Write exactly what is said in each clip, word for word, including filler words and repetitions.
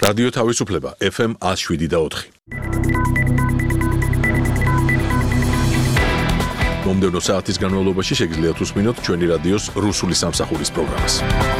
რადიო თავისუფლება ეფ ემ one oh seven და four. მომდევნო საათის განმავლობაში შეგიძლიათ უსმინოთ ჩვენი რადიოს რუსული სამსახურის პროგრამას.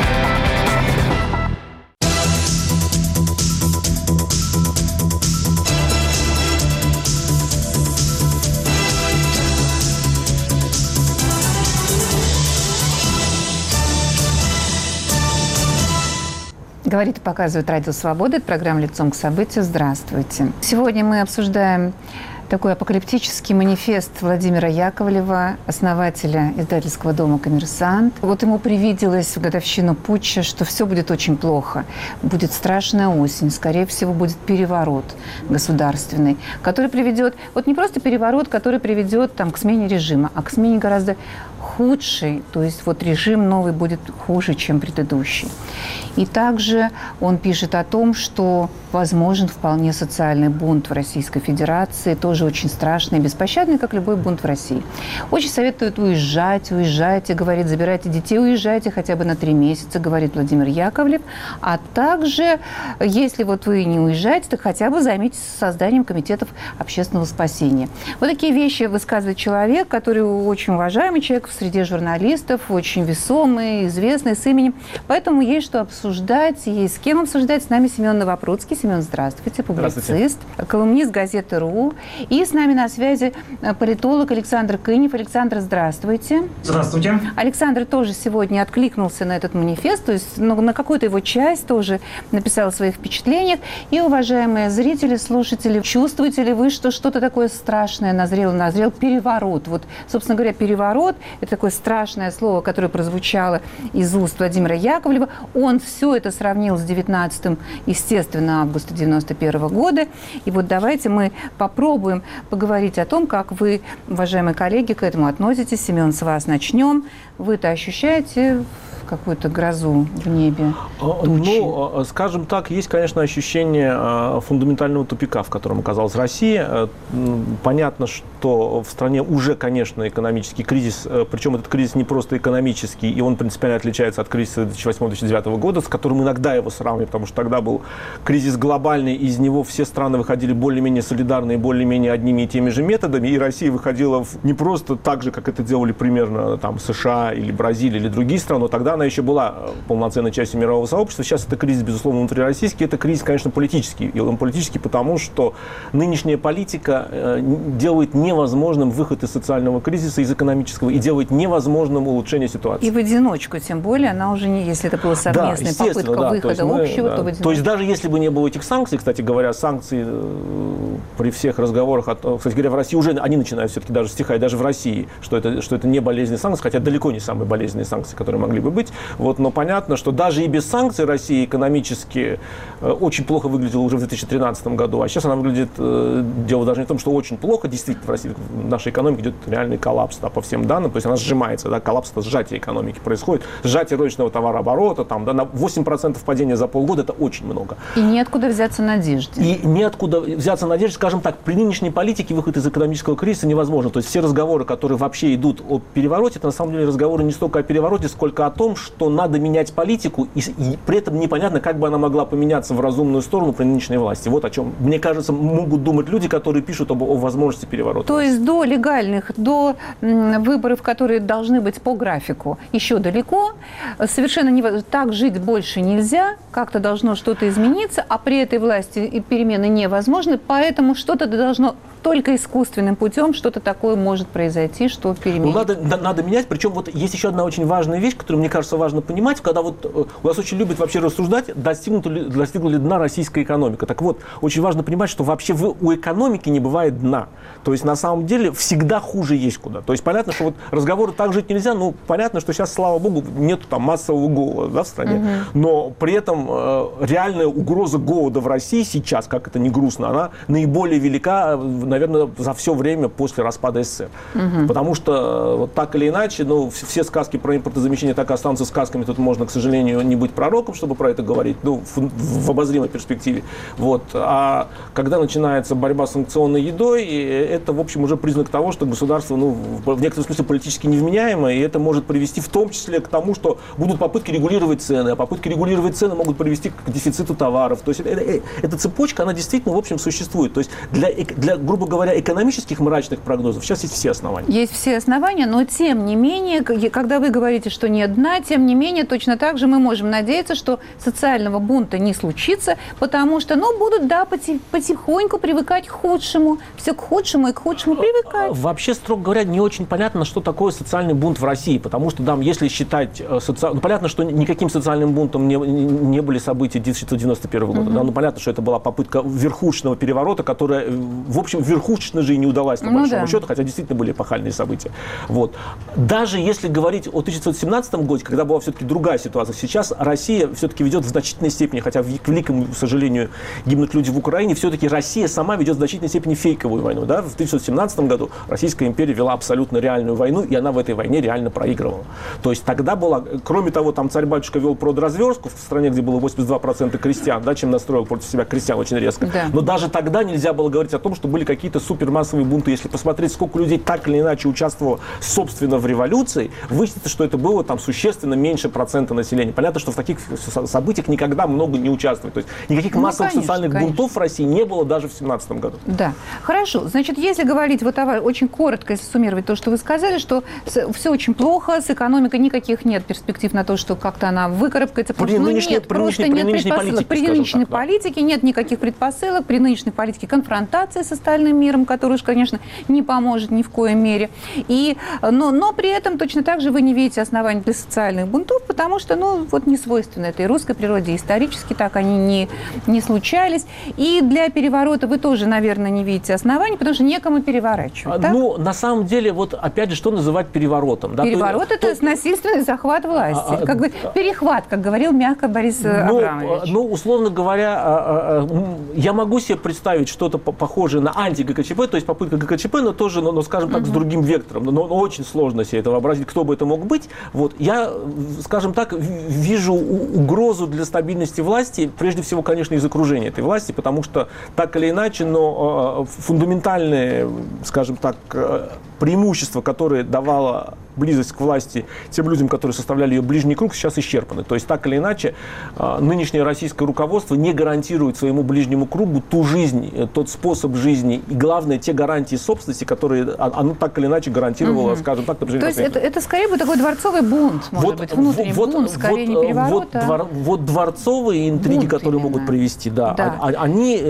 Говорит и показывает Радио Свобода. Это программа «Лицом к событию». Здравствуйте. Сегодня мы обсуждаем такой апокалиптический манифест Владимира Яковлева, основателя издательского дома «Коммерсант». Вот ему привиделось в годовщину путча, что все будет очень плохо. Будет страшная осень, скорее всего, будет переворот государственный, который приведет... Вот не просто переворот, который приведет там, к смене режима, а к смене гораздо худший, то есть вот режим новый будет хуже, чем предыдущий. И также он пишет о том, что возможен вполне социальный бунт в Российской Федерации, тоже очень страшный и беспощадный, как любой бунт в России. Очень советует уезжать, уезжайте, говорит, забирайте детей, уезжайте хотя бы на три месяца, говорит Владимир Яковлев. А также, если вот вы не уезжаете, то хотя бы займитесь созданием комитетов общественного спасения. Вот такие вещи высказывает человек, который очень уважаемый человек в среде журналистов, очень весомый, известный, с именем. Поэтому есть что обсуждать, есть с кем обсуждать. С нами Семен Новопрудский. Семен, здравствуйте, публицист, здравствуйте. Колумнист газеты «РУ». И с нами на связи политолог Александр Кынев. Александр, здравствуйте. Здравствуйте. Александр тоже сегодня откликнулся на этот манифест, то есть ну, на какую-то его часть тоже написал о своих впечатлениях. И, уважаемые зрители, слушатели, чувствуете ли вы, что что-то такое страшное назрело, назрел переворот? Вот, собственно говоря, переворот – это такое страшное слово, которое прозвучало из уст Владимира Яковлева. Он все это сравнил с девятнадцатым, естественно, августа девяносто первого года. И вот давайте мы попробуем поговорить о том, как вы, уважаемые коллеги, к этому относитесь. Семен, с вас начнем. Вы-то ощущаете какую-то грозу в небе, тучи? Ну, скажем так, есть, конечно, ощущение фундаментального тупика, в котором оказалась Россия. Понятно, что в стране уже, конечно, экономический кризис, причем этот кризис не просто экономический, и он принципиально отличается от кризиса две тысячи восьмого — две тысячи девятого года, с которым иногда его сравнивают, потому что тогда был кризис глобальный, из него все страны выходили более-менее солидарно и более-менее одними и теми же методами, и Россия выходила не просто так же, как это делали примерно там США или Бразилия или другие страны, но тогда она еще была полноценной частью мирового сообщества. Сейчас это кризис, безусловно, внутрироссийский. Это кризис, конечно, политический. И он политический потому, что нынешняя политика делает невозможным выход из социального кризиса, из экономического, и делает невозможным улучшение ситуации. И в одиночку, тем более, она уже не, если это была совместная да, попытка да, выхода мы, общего, да. то в одиночку. То есть даже если бы не было этих санкций, кстати говоря, санкции при всех разговорах, кстати говоря, в России уже они начинают все-таки даже стихать, даже в России, что это, что это не болезненные санкции, хотя далеко не самые болезненные санкции, которые могли бы быть. Вот, но понятно, что даже и без санкций Россия экономически э, очень плохо выглядела уже в две тысячи тринадцатом году. А сейчас она выглядит, э, дело даже не в том, что очень плохо, действительно в России, в нашей экономике идет реальный коллапс, да, по всем данным. То есть она сжимается, да, коллапс – это сжатие экономики происходит. Сжатие розничного товарооборота, там, да, на восемь процентов падения за полгода – это очень много. И неоткуда взяться надежде. И неоткуда взяться надежде, скажем так, при нынешней политике выход из экономического кризиса невозможно. То есть все разговоры, которые вообще идут о перевороте, это на самом деле разговоры не столько о перевороте, сколько о том, что надо менять политику, и, и при этом непонятно, как бы она могла поменяться в разумную сторону при нынешней власти. Вот о чем, мне кажется, могут думать люди, которые пишут об, о возможности переворота. То есть до легальных, до м, выборов, которые должны быть по графику, еще далеко. Совершенно не, так жить больше нельзя, как-то должно что-то измениться, а при этой власти перемены невозможны, поэтому что-то должно только искусственным путем, что-то такое может произойти, что переменит. Ну, надо, да, надо менять, причем вот есть еще одна очень важная вещь, которую, мне кажется, важно понимать, когда вот э, у нас очень любят вообще рассуждать, достигнута ли, достигла ли дна российская экономика. Так вот, очень важно понимать, что вообще в, у экономики не бывает дна. То есть, на самом деле, всегда хуже есть куда. То есть, понятно, что вот разговоры так жить нельзя, ну, понятно, что сейчас, слава богу, нету там массового голода, да, в стране, угу. Но при этом э, реальная угроза голода в России сейчас, как это ни грустно, она наиболее велика наверное, за все время после распада СССР. Угу. Потому что вот так или иначе, ну, все сказки про импортозамещение так и останутся сказками. Тут можно, к сожалению, не быть пророком, чтобы про это говорить, ну, в, в обозримой перспективе. Вот. А когда начинается борьба с санкционной едой, это, в общем, уже признак того, что государство, ну, в некотором смысле политически невменяемо, и это может привести в том числе к тому, что будут попытки регулировать цены, а попытки регулировать цены могут привести к дефициту товаров. То есть это, это, эта цепочка, она действительно, в общем, существует. То есть для, для, грубо говоря, экономических мрачных прогнозов сейчас есть все основания. Есть все основания, но тем не менее, когда вы говорите, что нет дна, тем не менее, точно так же мы можем надеяться, что социального бунта не случится, потому что, ну, будут, да, потихоньку привыкать к худшему, все к худшему и к худшему привыкать. Вообще, строго говоря, не очень понятно, что такое социальный бунт в России, потому что, да, если считать, соци... ну, понятно, что никаким социальным бунтом не, не были события тысяча девятьсот девяносто первого года, mm-hmm. да, ну, понятно, что это была попытка верхушечного переворота, которая, в общем, верхушечно же и не удалась, по ну, большому да. счету, хотя действительно были эпохальные события. Вот. Даже если говорить о тысяча девятьсот семнадцатом году, когда была все-таки другая ситуация, сейчас Россия все-таки ведет в значительной степени, хотя, к великому сожалению, гибнут люди в Украине, все-таки Россия сама ведет в значительной степени фейковую войну. Да? В тысяча девятьсот семнадцатом году Российская империя вела абсолютно реальную войну, и она в этой войне реально проигрывала. То есть тогда была, кроме того, там царь-батюшка вел продразверстку в стране, где было восемьдесят два процента крестьян, да, чем настроил против себя крестьян очень резко. Да. Но даже тогда нельзя было говорить о том, что были какие-то супермассовые бунты. Если посмотреть, сколько людей так или иначе участвовало, собственно, в революции, выяснится, что это было там существенно меньше процента населения. Понятно, что в таких событиях никогда много не участвует. То есть никаких ну, массовых конечно, социальных конечно. бунтов в России не было даже в семнадцатом году. Да. Хорошо. Значит, если говорить вот о, очень коротко, если суммировать то, что вы сказали, что все очень плохо, с экономикой никаких нет перспектив на то, что как-то она выкарабкается. При ну, нынешней, нет, при просто нынешней, нет при нынешней предпосылок. политике, При нынешней так, да. политике нет никаких предпосылок. При нынешней политике конфронтация с остальным миром, который уж, конечно, не поможет ни в коей мере. И, но, но при этом точно так же вы не видите оснований для социальных бунтов, потому что, ну, вот не свойственно этой русской природе. Исторически так они не, не случались. И для переворота вы тоже, наверное, не видите оснований, потому что некому переворачивать. А, ну, на самом деле, вот опять же, что называть переворотом? Да? Переворот – это то... насильственный захват власти. А, как бы перехват, как говорил мягко Борис ну, Абрамович. Ну, условно говоря, я могу себе представить что-то похожее на анти-ГКЧП, то есть попытка ГКЧП, но тоже, но, но скажем так, угу. с другим вектором. Но, но очень сложно себе это вообразить, кто бы это мог быть. Вот. Я, скажем так, вижу угрозу для стабильности власти, прежде всего, конечно, из окружения этой власти, потому что так или иначе, но фундаментальные, скажем так, преимущества, которые давала близость к власти тем людям, которые составляли ее ближний круг, сейчас исчерпаны. То есть, так или иначе, нынешнее российское руководство не гарантирует своему ближнему кругу ту жизнь, тот способ жизни и, главное, те гарантии собственности, которые оно так или иначе гарантировало, угу. скажем так, например. То есть, это, это скорее бы такой дворцовый бунт, может вот, быть, внутренний вот, бунт, скорее вот, не переворот, вот, а... двор, вот дворцовые интриги, бунт которые именно. могут привести, да, да. они,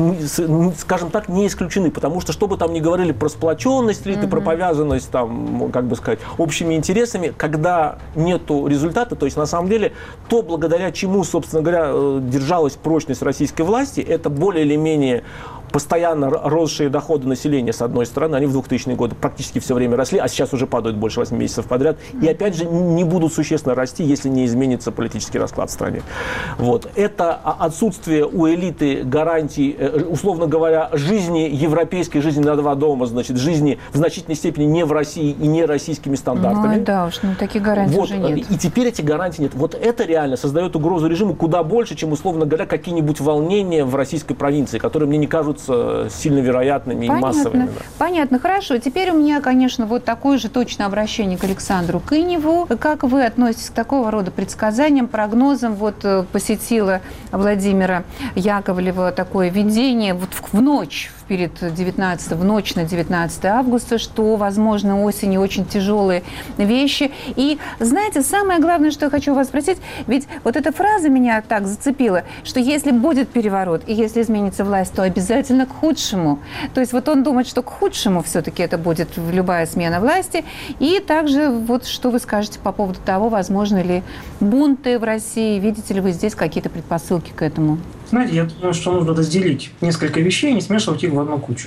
скажем так, не исключены, потому что, что бы там ни говорили про сплоченность, или угу. про повязанность, там, как бы сказать, общими интересами, когда нету результата, то есть на самом деле то, благодаря чему, собственно говоря, держалась прочность российской власти, это более или менее постоянно росшие доходы населения, с одной стороны, они в двухтысячные годы практически все время росли, а сейчас уже падают больше восьми месяцев подряд, и опять же не будут существенно расти, если не изменится политический расклад в стране. Вот. Это отсутствие у элиты гарантий, условно говоря, жизни, европейской жизни на два дома, значит, жизни в значительной степени не в России и не российскими стандартами. Ну да уж, ну таких гарантий вот. уже нет. И теперь этих гарантий нет. Вот это реально создает угрозу режиму куда больше, чем, условно говоря, какие-нибудь волнения в российской провинции, которые мне не кажутся сильно вероятными Понятно. и массовыми. Да. Понятно, хорошо. Теперь у меня, конечно, вот такое же точное обращение к Александру Кыневу. Как вы относитесь к такого рода предсказаниям, прогнозам? Вот посетило Владимира Яковлева такое видение вот в ночь, перед девятнадцатым, в ночь на девятнадцатое августа, что, возможно, осенью очень тяжелые вещи. И, знаете, самое главное, что я хочу вас спросить, ведь вот эта фраза меня так зацепила, что если будет переворот и если изменится власть, то обязательно к худшему. То есть вот он думает, что к худшему все-таки это будет любая смена власти. И также вот что вы скажете по поводу того, возможно ли бунты в России, видите ли вы здесь какие-то предпосылки к этому? Знаете, я думаю, что нужно разделить несколько вещей и не смешивать их в одну кучу.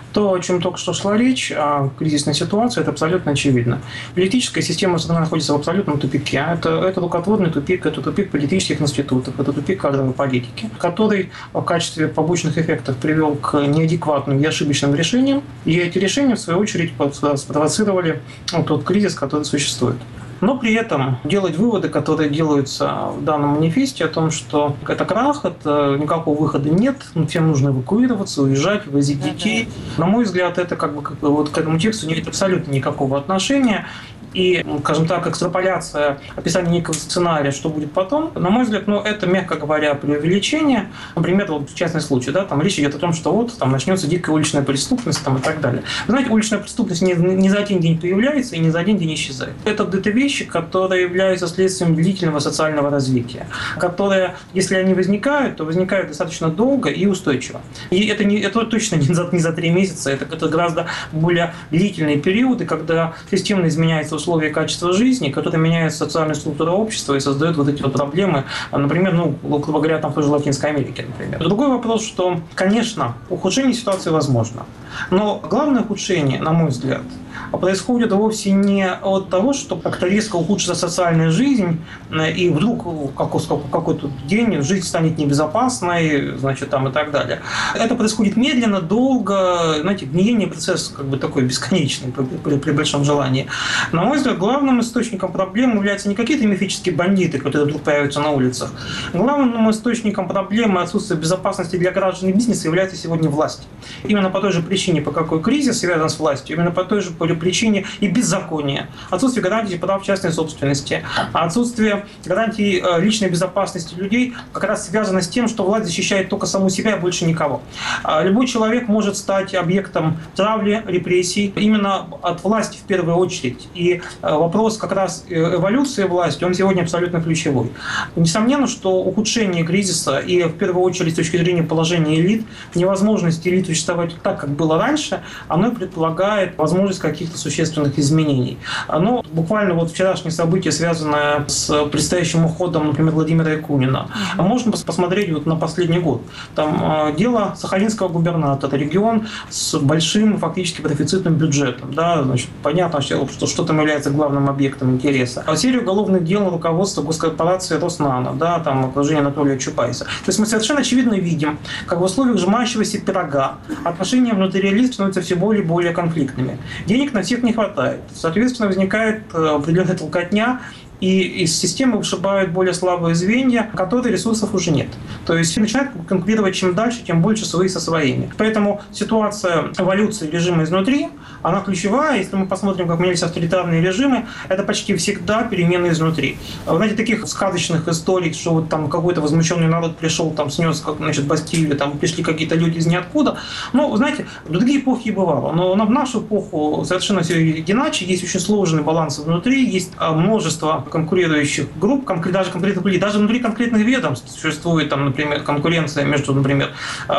То, о чем только что шла речь, о кризисной ситуации, это абсолютно очевидно. Политическая система страны находится в абсолютном тупике. Это, это рукотворный тупик, это тупик политических институтов, это тупик кадровой политики, который в качестве побочных эффектов привел к неадекватным и ошибочным решениям. И эти решения, в свою очередь, спровоцировали тот кризис, который существует. Но при этом делать выводы, которые делаются в данном манифесте о том, что это крах, это никакого выхода нет, всем нужно эвакуироваться, уезжать, возить детей. На мой взгляд, это как бы, как бы вот к этому тексту не имеет абсолютно никакого отношения. И, скажем так, экстраполяция, описание некого сценария, что будет потом, на мой взгляд, ну, это, мягко говоря, преувеличение. Например, вот частный случай, да, там речь идет о том, что вот там начнется дикая уличная преступность там, и так далее. Вы знаете, уличная преступность не, не за один день появляется и не за один день исчезает. Это, это вещи, которые являются следствием длительного социального развития, которые, если они возникают, то возникают достаточно долго и устойчиво. И это, не, это точно не за, не за три месяца, это, это гораздо более длительные периоды, когда системно изменяется условия качества жизни, которые меняют социальную структуру общества и создают вот эти вот проблемы, например, ну, грубо говоря, там тоже в Латинской Америке, например. Другой вопрос, что, конечно, ухудшение ситуации возможно, но главное ухудшение, на мой взгляд, происходит вовсе не от того, что как-то резко ухудшится социальная жизнь, и вдруг какой-то день жизнь станет небезопасной, значит, там и так далее. Это происходит медленно, долго, знаете, гниение процесс как бы такой бесконечный при, при, при большом желании. На мой взгляд, главным источником проблем являются не какие-то мифические бандиты, которые вдруг появятся на улицах. Главным источником проблемы отсутствия безопасности для граждан и бизнеса является сегодня власть. Именно по той же причине, по какой кризис связан с властью, именно по той же причине и беззакония. Отсутствие гарантий прав частной собственности, отсутствие гарантий личной безопасности людей как раз связано с тем, что власть защищает только саму себя и больше никого. Любой человек может стать объектом травли, репрессий именно от власти в первую очередь. И вопрос как раз эволюции власти, он сегодня абсолютно ключевой. Несомненно, что ухудшение кризиса и в первую очередь с точки зрения положения элит, невозможность элит существовать так, как было раньше, оно предполагает возможность каких-то существенных изменений. Но буквально вот вчерашнее событие, связанное с предстоящим уходом, например, Владимира Якунина, mm-hmm. можно посмотреть вот на последний год. Там дело сахалинского губернатора, регион с большим фактически профицитным бюджетом. Да, значит, понятно, что, что там является главным объектом интереса. А серию уголовных дел на руководство госкорпорации Роснано, да, там окружение Анатолия Чубайса. То есть мы совершенно очевидно видим, как в условиях сжимающегося пирога отношения внутри элит становятся все более и более конфликтными. Денег на всех не хватает. Соответственно, возникает определенная толкотня, и из системы вышибают более слабые звенья, которые ресурсов уже нет. То есть начинают конкурировать чем дальше, тем больше свои со своими. Поэтому ситуация эволюции режима изнутри, она ключевая. Если мы посмотрим, как менялись авторитарные режимы, это почти всегда перемены изнутри. Вы знаете, таких сказочных историй, что вот там какой-то возмущенный народ пришел, там снес, как, значит, Бастилию, там пришли какие-то люди из ниоткуда. Ну, знаете, в другие эпохи бывало. Но в нашу эпоху совершенно все иначе. Есть очень сложный баланс внутри, есть множество конкурирующих групп, даже конкретных людей, даже внутри конкретных ведомств существует, там, например, конкуренция между, например,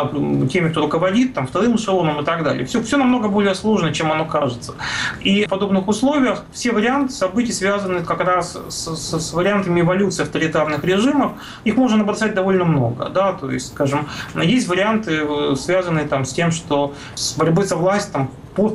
теми, кто руководит, там, вторым эшелоном и так далее. Все, все намного более сложно, чем оно кажется. И в подобных условиях все варианты событий связаны как раз с, с, с вариантами эволюции авторитарных режимов. Их можно набросать довольно много. Да? То есть, скажем, есть варианты, связанные там, с тем, что с борьбой за власть там, по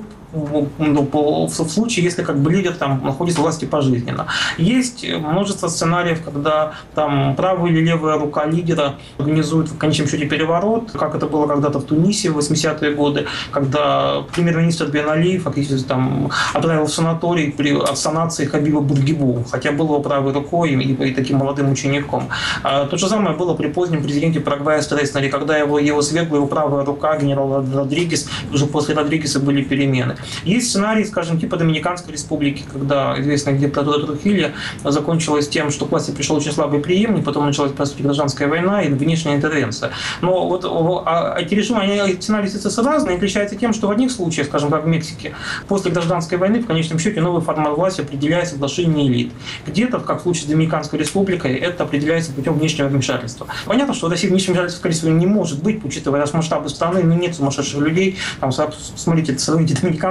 в случае, если как бы лидер там находится в власти пожизненно. Есть множество сценариев, когда там правая или левая рука лидера организует в конечном счете переворот, как это было когда-то в Тунисе в восьмидесятые годы, когда премьер-министр Бен Али фактически там отправил в санаторий при санации Хабиба Бургибу, хотя был его правой рукой и, и таким молодым учеником. А то же самое было при позднем президенте Парагвая Стрейснере, когда его, его свергла его правая рука, генерал Родригес, и уже после Родригеса были перемены. Есть сценарий, скажем, типа Доминиканской республики, когда известная диктатура Трухильо закончилась тем, что к власти пришел очень слабый преемник, потом началась, по сути, гражданская война и внешняя интервенция. Но вот а эти режимы, они, эти сценарии разные, отличаются тем, что в одних случаях, скажем, как в Мексике, после гражданской войны в конечном счете новый формат власти определяется соглашением элит. Где-то, как в случае с Доминиканской республикой, это определяется путем внешнего вмешательства. Понятно, что в России внешнего вмешательства, скорее всего, не может быть, учитывая масштабы страны, но нет сумасшедших людей. Там, смотрите, сравните Доминиканскую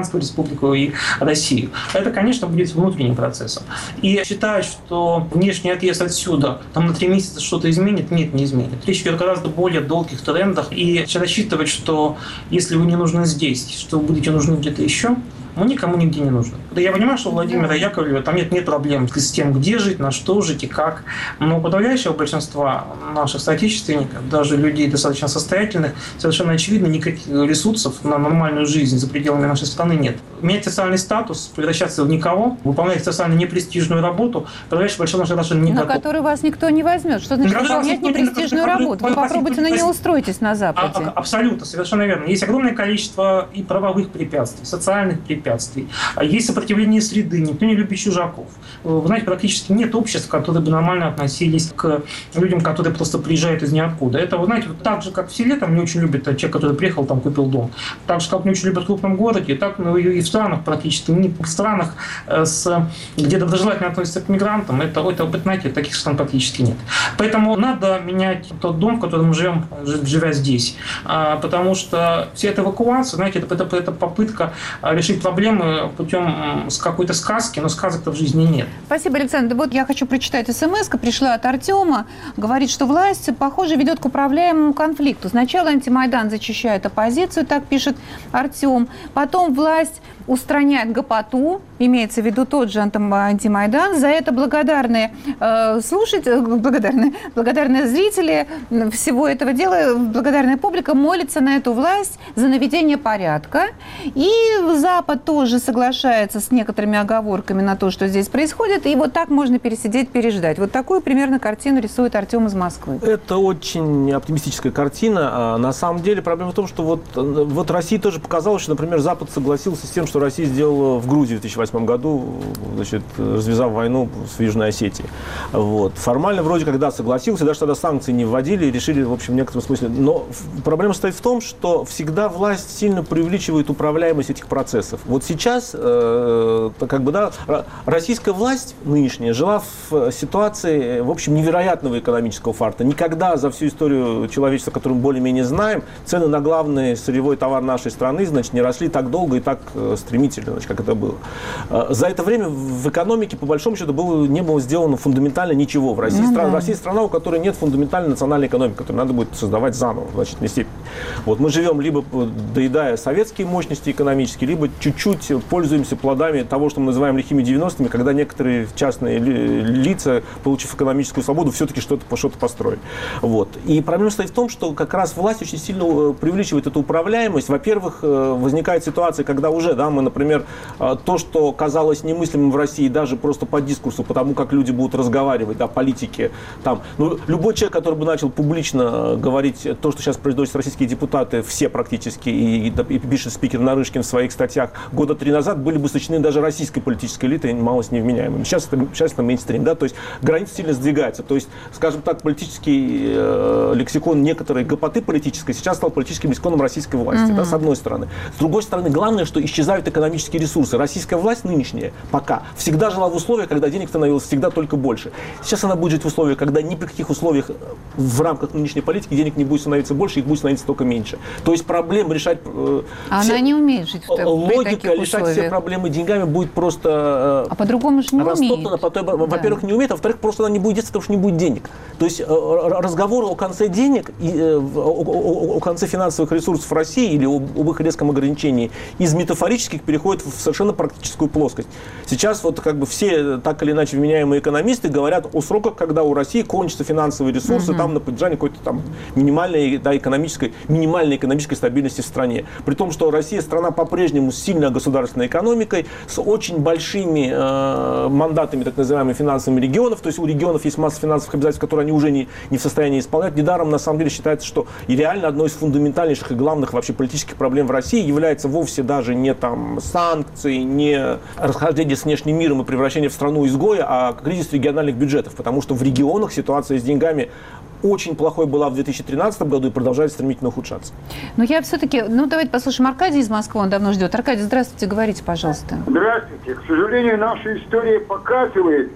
Африканскую республику и Россию. Это, конечно, будет внутренним процессом. И считать, что внешний отъезд отсюда там, на три месяца что-то изменит, нет, не изменит. Речь идет о гораздо более долгих трендах. И рассчитывать, что если вы не нужны здесь, что вы будете нужны где-то еще, мы никому нигде не нужны. Я понимаю, что у Владимира Яковлева там нет, нет проблем с тем, где жить, на что жить и как. Но у подавляющего большинства наших соотечественников, даже людей достаточно состоятельных, совершенно очевидно, никаких ресурсов на нормальную жизнь за пределами нашей страны нет. Менять социальный статус, превращаться в никого, выполнять социально непрестижную работу, подавляющее большинство совершенно не готов. На которую вас никто не возьмет. Что значит выполнять непрестижную работу? Вы попробуйте на нее устроитесь на Западе. Абсолютно, совершенно верно. Есть огромное количество и правовых препятствий, социальных препятствий. Есть сопротивление среды, никто не любит чужаков. Вы знаете, практически нет обществ, которые бы нормально относились к людям, которые просто приезжают из ниоткуда. Это, вы знаете, вот так же, как в селе, там не очень любят человек, который приехал, там купил дом. Так же, как не очень любят в крупном городе, так ну, и в странах практически. Не в странах, с, где доброжелательно относятся к мигрантам, это, это, знаете, таких стран практически нет. Поэтому надо менять тот дом, в котором мы живем, живя здесь. Потому что вся эта эвакуация, знаете, это, это, это попытка решить проблему проблемы путем с какой-то сказки, но сказок-то в жизни нет. Спасибо, Александр. Вот я хочу прочитать смс-ка, пришла от Артема. Говорит, что власть, похоже, ведет к управляемому конфликту. Сначала антимайдан зачищает оппозицию, так пишет Артем. Потом власть устраняет ГПАТУ, имеется в виду тот же антимайдан. За это благодарные э, слушатели, благодарные, благодарные зрители всего этого дела, благодарная публика молится на эту власть за наведение порядка. И Запад тоже соглашается с некоторыми оговорками на то, что здесь происходит. И вот так можно пересидеть, переждать. Вот такую примерно картину рисует Артем из Москвы. Это очень оптимистическая картина. На самом деле проблема в том, что вот, вот Россия тоже показала, что, например, Запад согласился с тем, что Россия сделала в Грузии в две тысячи восьмом году, значит, развязав войну с Южной Осетией. Вот. Формально вроде когда согласился, даже тогда санкции не вводили, решили, в общем, в некотором смысле. Но проблема состоит в том, что всегда власть сильно преувеличивает управляемость этих процессов. Вот сейчас, э, как бы, да, российская власть нынешняя жила в ситуации, в общем, невероятного экономического фарта. Никогда за всю историю человечества, которую мы более-менее знаем, цены на главный сырьевой товар нашей страны, значит, не росли так долго и так стремительно, значит, как это было. За это время в экономике, по большому счету, было, не было сделано фундаментально ничего. В России, mm-hmm. страна, Россия страна, у которой нет фундаментальной национальной экономики, которую надо будет создавать заново в значительной степени. Вот мы живем либо доедая советские мощности экономические, либо чуть-чуть пользуемся плодами того, что мы называем лихими девяностыми, когда некоторые частные лица, получив экономическую свободу, все-таки что-то, что-то построили. Вот. И проблема стоит в том, что как раз власть очень сильно преувеличивает эту управляемость. Во-первых, возникает ситуация, когда уже, да, мы, например, то, что казалось немыслимым в России, даже просто по дискурсу, потому как люди будут разговаривать, да, политики, там, ну, любой человек, который бы начал публично говорить то, что сейчас произносят российские депутаты, все практически, и, и, и пишет спикер Нарышкин в своих статьях, года три назад были бы сочтены даже российской политической элитой малость невменяемыми. Сейчас это, сейчас это мейнстрим, да, то есть граница сильно сдвигается. То есть, скажем так, политический э, лексикон некоторой гопоты политической сейчас стал политическим лексиконом российской власти, mm-hmm. да, с одной стороны. С другой стороны, главное, что исчезают экономические ресурсы. Российская власть нынешняя пока всегда жила в условиях, когда денег становилось всегда только больше. Сейчас она будет жить в условиях, когда ни при каких условиях в рамках нынешней политики денег не будет становиться больше, их будет становиться только меньше. То есть проблем решать... Э, а все... Она не умеет жить в таких Логика решать условиях. Все проблемы деньгами будет просто... А по-другому же не умеет. Во-первых, да. не умеет, а во-вторых, просто она не будет действовать, потому что не будет денег. То есть разговоры о конце денег, и, о, о, о конце финансовых ресурсов России или об, об их резком ограничении из метафорических переходит в совершенно практическую плоскость. Сейчас вот как бы все так или иначе вменяемые экономисты говорят о сроках, когда у России кончатся финансовые ресурсы, угу. там на поддержание какой-то там минимальной, да, экономической, минимальной экономической стабильности в стране. При том, что Россия страна по-прежнему с сильной государственной экономикой, с очень большими э, мандатами так называемыми финансовыми регионов, то есть у регионов есть масса финансовых обязательств, которые они уже не, не в состоянии исполнять. Недаром на самом деле считается, что и реально одной из фундаментальнейших и главных вообще политических проблем в России является вовсе даже не там санкции, не расхождение с внешним миром и превращение в страну изгоя, а кризис региональных бюджетов, потому что в регионах ситуация с деньгами очень плохой была в две тысячи тринадцатом году и продолжает стремительно ухудшаться. Но я все-таки... Ну, давайте послушаем Аркадия из Москвы, он давно ждет. Аркадий, здравствуйте, говорите, пожалуйста. Здравствуйте. К сожалению, наша история показывает,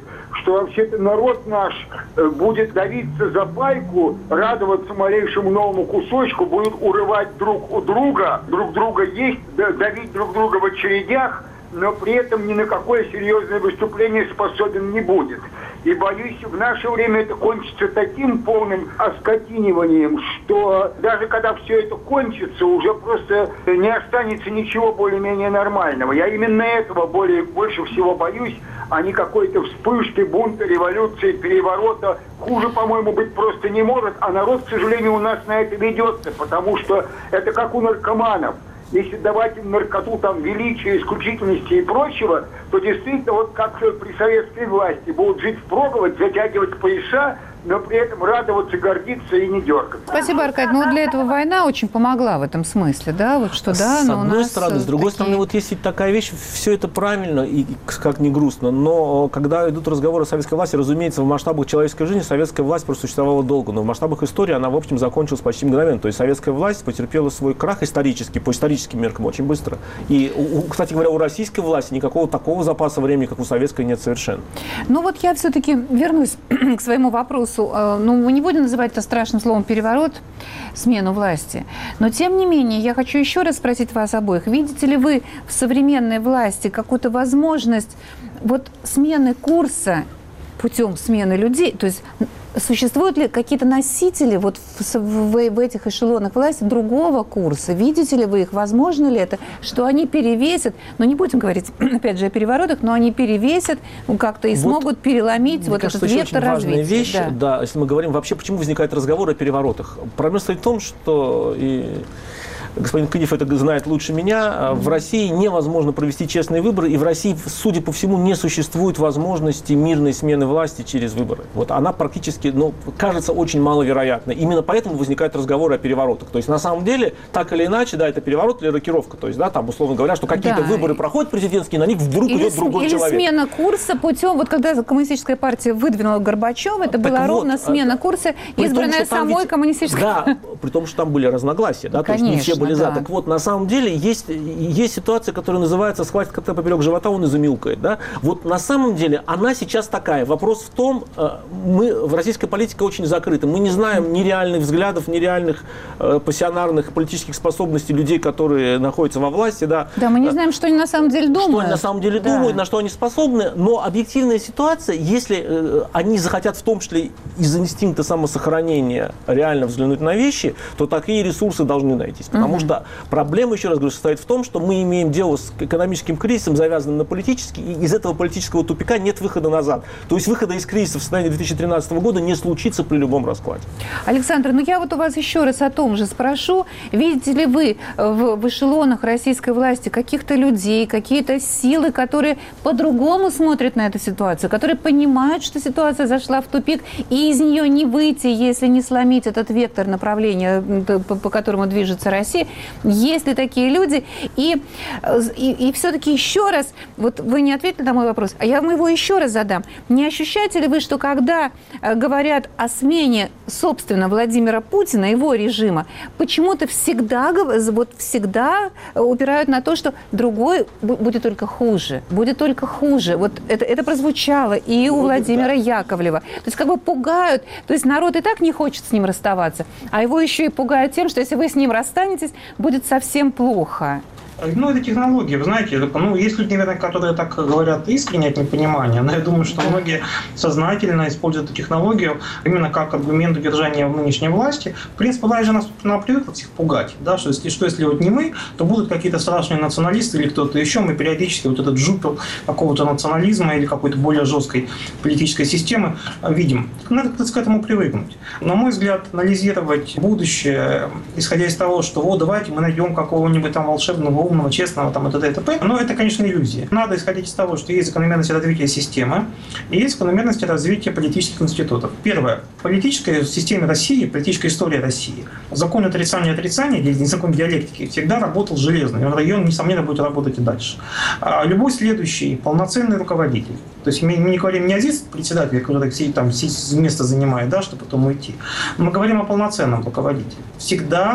что вообще-то народ наш будет давиться за пайку, радоваться малейшему новому кусочку, будут урывать друг у друга, друг друга есть, давить друг друга в очередях, но при этом ни на какое серьезное выступление способен не будет. И, боюсь, в наше время это кончится таким полным оскотиниванием, что даже когда все это кончится, уже просто не останется ничего более-менее нормального. Я именно этого более, больше всего боюсь, а не какой-то вспышки, бунта, революции, переворота. Хуже, по-моему, быть просто не может, а народ, к сожалению, у нас на это ведется, потому что это как у наркоманов. Если давать им наркоту там величия, исключительности и прочего, то действительно, вот как при советской власти, будут жить впроголодь, затягивать пояса, но при этом радоваться, гордиться и не дергаться. Спасибо, Аркадий. Ну, для этого война очень помогла в этом смысле, да? Вот что, да, с но одной у нас стороны, с другой такие... стороны, вот есть ведь такая вещь, все это правильно и как ни грустно, но когда идут разговоры о советской власти, разумеется, в масштабах человеческой жизни советская власть просто существовала долго, но в масштабах истории она, в общем, закончилась почти мгновенно. То есть советская власть потерпела свой крах исторический, по историческим меркам, очень быстро. И, кстати говоря, у российской власти никакого такого запаса времени, как у советской, нет совершенно. Ну вот я все-таки вернусь к своему вопросу. Ну, мы не будем называть это страшным словом переворот, смену власти. Но, тем не менее, я хочу еще раз спросить вас обоих. Видите ли вы в современной власти какую-то возможность вот смены курса путем смены людей? То есть существуют ли какие-то носители вот в, в, в этих эшелонах власти другого курса? Видите ли вы их? Возможно ли это, что они перевесят, ну не будем говорить, опять же, о переворотах, но они перевесят как-то и вот, смогут переломить мне вот кажется, этот вектор развития? Важная вещь, да. да, если мы говорим вообще, почему возникает разговор о переворотах. Проблема стоит в том, что и господин Кадиев это знает лучше меня. Mm-hmm. В России невозможно провести честные выборы, и в России, судя по всему, не существует возможности мирной смены власти через выборы. Вот она практически, ну, кажется очень маловероятной. Именно поэтому возникают разговоры о переворотах. То есть, на самом деле, так или иначе, да, это переворот или рокировка. То есть, да, там, условно говоря, что какие-то да. выборы проходят президентские, на них вдруг или, идет другой или человек. Или смена курса путем, вот когда коммунистическая партия выдвинула Горбачева, это так была вот, ровно смена курса, избранная том, самой ведь, коммунистической партией. Да, при том, что там были разногласия, да, Конечно, то есть не все были да. за. Так вот, на самом деле, есть, есть ситуация, которая называется «схватит кота поперек живота, он и замилкает». Да? Вот на самом деле она сейчас такая. Вопрос в том, мы в российской политике очень закрыты. Мы не знаем ни реальных взглядов, ни реальных э, пассионарных политических способностей людей, которые находятся во власти. Да, да мы не знаем, что они на самом деле думают. Что они на самом деле да. думают, на что они способны. Но объективная ситуация, если э, они захотят в том числе из инстинкта самосохранения реально взглянуть на вещи, то такие ресурсы должны найтись. Потому угу. что проблема, еще раз говорю, состоит в том, что мы имеем дело с экономическим кризисом, завязанным на политический, и из этого политического тупика нет выхода назад. То есть выхода из кризиса в состоянии две тысячи тринадцатого года не случится при любом раскладе. Александр, ну я вот у вас еще раз о том же спрошу. Видите ли вы в, в эшелонах российской власти каких-то людей, какие-то силы, которые по-другому смотрят на эту ситуацию, которые понимают, что ситуация зашла в тупик, и из нее не выйти, если не сломить этот вектор направления, по, по которому движется Россия? Есть ли такие люди? И, и, и все-таки еще раз, вот вы не ответили на мой вопрос, а я вам его еще раз задам. Не ощущаете ли вы, что когда говорят о смене, собственно, Владимира Путина, его режима, почему-то всегда, вот всегда упирают на то, что другой будет только хуже, будет только хуже. Вот это, это прозвучало и у Владимира Яковлева. То есть как бы пугают, то есть народ и так не хочет с ним расставаться, а его еще и пугают тем, что если вы с ним расстанетесь, будет совсем плохо. Ну, это технология, вы знаете, ну, есть люди, наверное, которые так говорят искренне от непонимания, но я думаю, что многие сознательно используют эту технологию именно как аргумент удержания нынешней власти. В принципе, власть же нас привыкла всех пугать, да, что если, что если вот не мы, то будут какие-то страшные националисты или кто-то еще, мы периодически вот этот жупел какого-то национализма или какой-то более жесткой политической системы видим. Надо как-то к этому привыкнуть. На мой взгляд, анализировать будущее, исходя из того, что вот давайте мы найдем какого-нибудь там волшебного умного, честного, там, и т.д. и т.п. Но это, конечно, иллюзия. Надо исходить из того, что есть закономерности развития системы и есть закономерности развития политических институтов. Первое. В политической системе России, политической истории России, закон отрицания и отрицания, или закон диалектики, всегда работал железно. И он, несомненно, будет работать и дальше. А любой следующий полноценный руководитель, то есть мы не говорим не о здесь председателе, который там место занимает, да, чтобы потом уйти. Мы говорим о полноценном руководителе. Всегда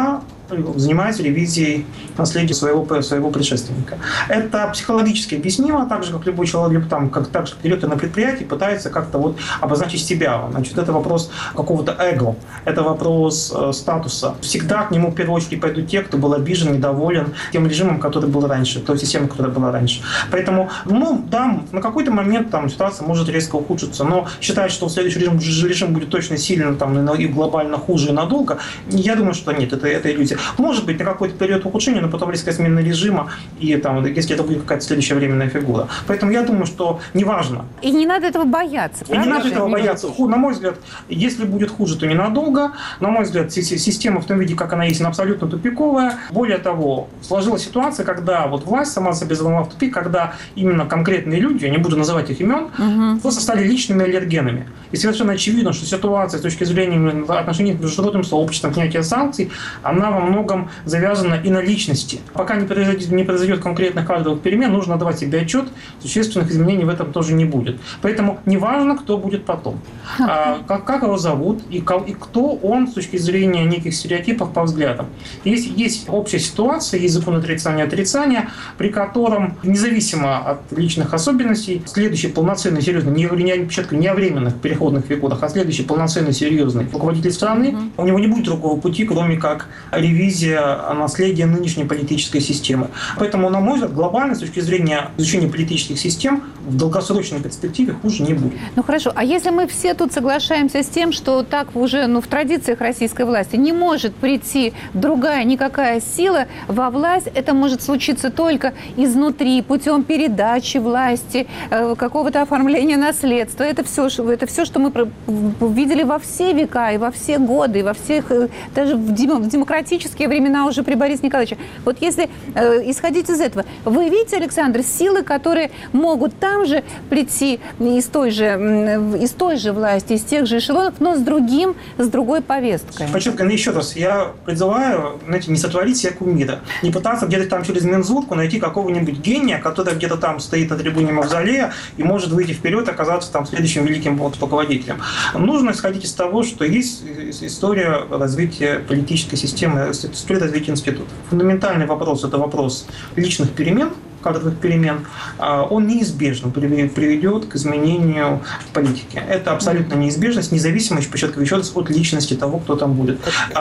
занимается ревизией наследия своего, своего предшественника. Это психологически объяснимо, так же, как любой человек, там, как, так же, как директор на предприятии пытается как-то вот обозначить себя. Значит, это вопрос какого-то эго, это вопрос э, статуса. Всегда к нему в первую очередь пойдут те, кто был обижен, недоволен тем режимом, который был раньше, той системой, которая была раньше. Поэтому, ну, да, на какой-то момент там ситуация может резко ухудшиться, но считать, что следующий режим, режим будет точно сильно там, и глобально хуже и надолго, я думаю, что нет, это, это иллюзия. Может быть, на какой-то период ухудшения, но потом резкая смена режима, и там, если это будет какая-то следующая временная фигура. Поэтому я думаю, что неважно. И не надо этого бояться. И не надо этого бояться. На мой взгляд, если будет хуже, то ненадолго. На мой взгляд, система в том виде, как она есть, она абсолютно тупиковая. Более того, сложилась ситуация, когда вот власть сама себя завела в тупик, когда именно конкретные люди, я не буду называть их имен, угу. просто стали личными аллергенами. И совершенно очевидно, что ситуация с точки зрения отношений к международным сообществам, снятия санкций, она во многом завязана и на личности. Пока не произойдет, не произойдет конкретных кадровых перемен, нужно давать себе отчет, существенных изменений в этом тоже не будет. Поэтому неважно, кто будет потом, а, как, как его зовут и, и кто он с точки зрения неких стереотипов по взглядам. Есть, есть общая ситуация, есть закон отрицания отрицания, при котором, независимо от личных особенностей, следующий полноценный, серьезный, не, не, не о временных переходных периодах, а следующий полноценный, серьезный руководитель страны, mm-hmm. у него не будет другого пути, кроме как ревизия наследия нынешней политической системы. Поэтому, на мой взгляд, глобально, с точки зрения изучения политических систем, в долгосрочной перспективе хуже не будет. Ну хорошо, а если мы все тут соглашаемся с тем, что так уже, ну, в традициях российской власти не может прийти другая никакая сила во власть, это может случиться только изнутри, путем передачи власти, какого-то оформления наследства. Это все, это все, что мы видели во все века и во все годы, и во всех, даже в демократические времена уже при Борисе Николаевиче. Вот если исходить из этого, вы видите, Александр, силы, которые могут там же прийти из той же, из той же власти, из тех же эшелонов, но с другим, с другой повесткой. Подчеркну еще раз, я призываю, знаете, не сотворить себе кумира, не пытаться где-то там через мензурку найти какого-нибудь гения, который где-то там стоит на трибуне Мавзолея и может выйти вперед и оказаться там следующим великим руководителем. Нужно исходить из того, что есть история развития политической системы, история развития институтов. Фундаментальный вопрос – это вопрос личных перемен, кадровых перемен, он неизбежно приведет к изменению политики. Это абсолютно неизбежность, независимость, подчеркиваю еще раз, от личности того, кто там будет.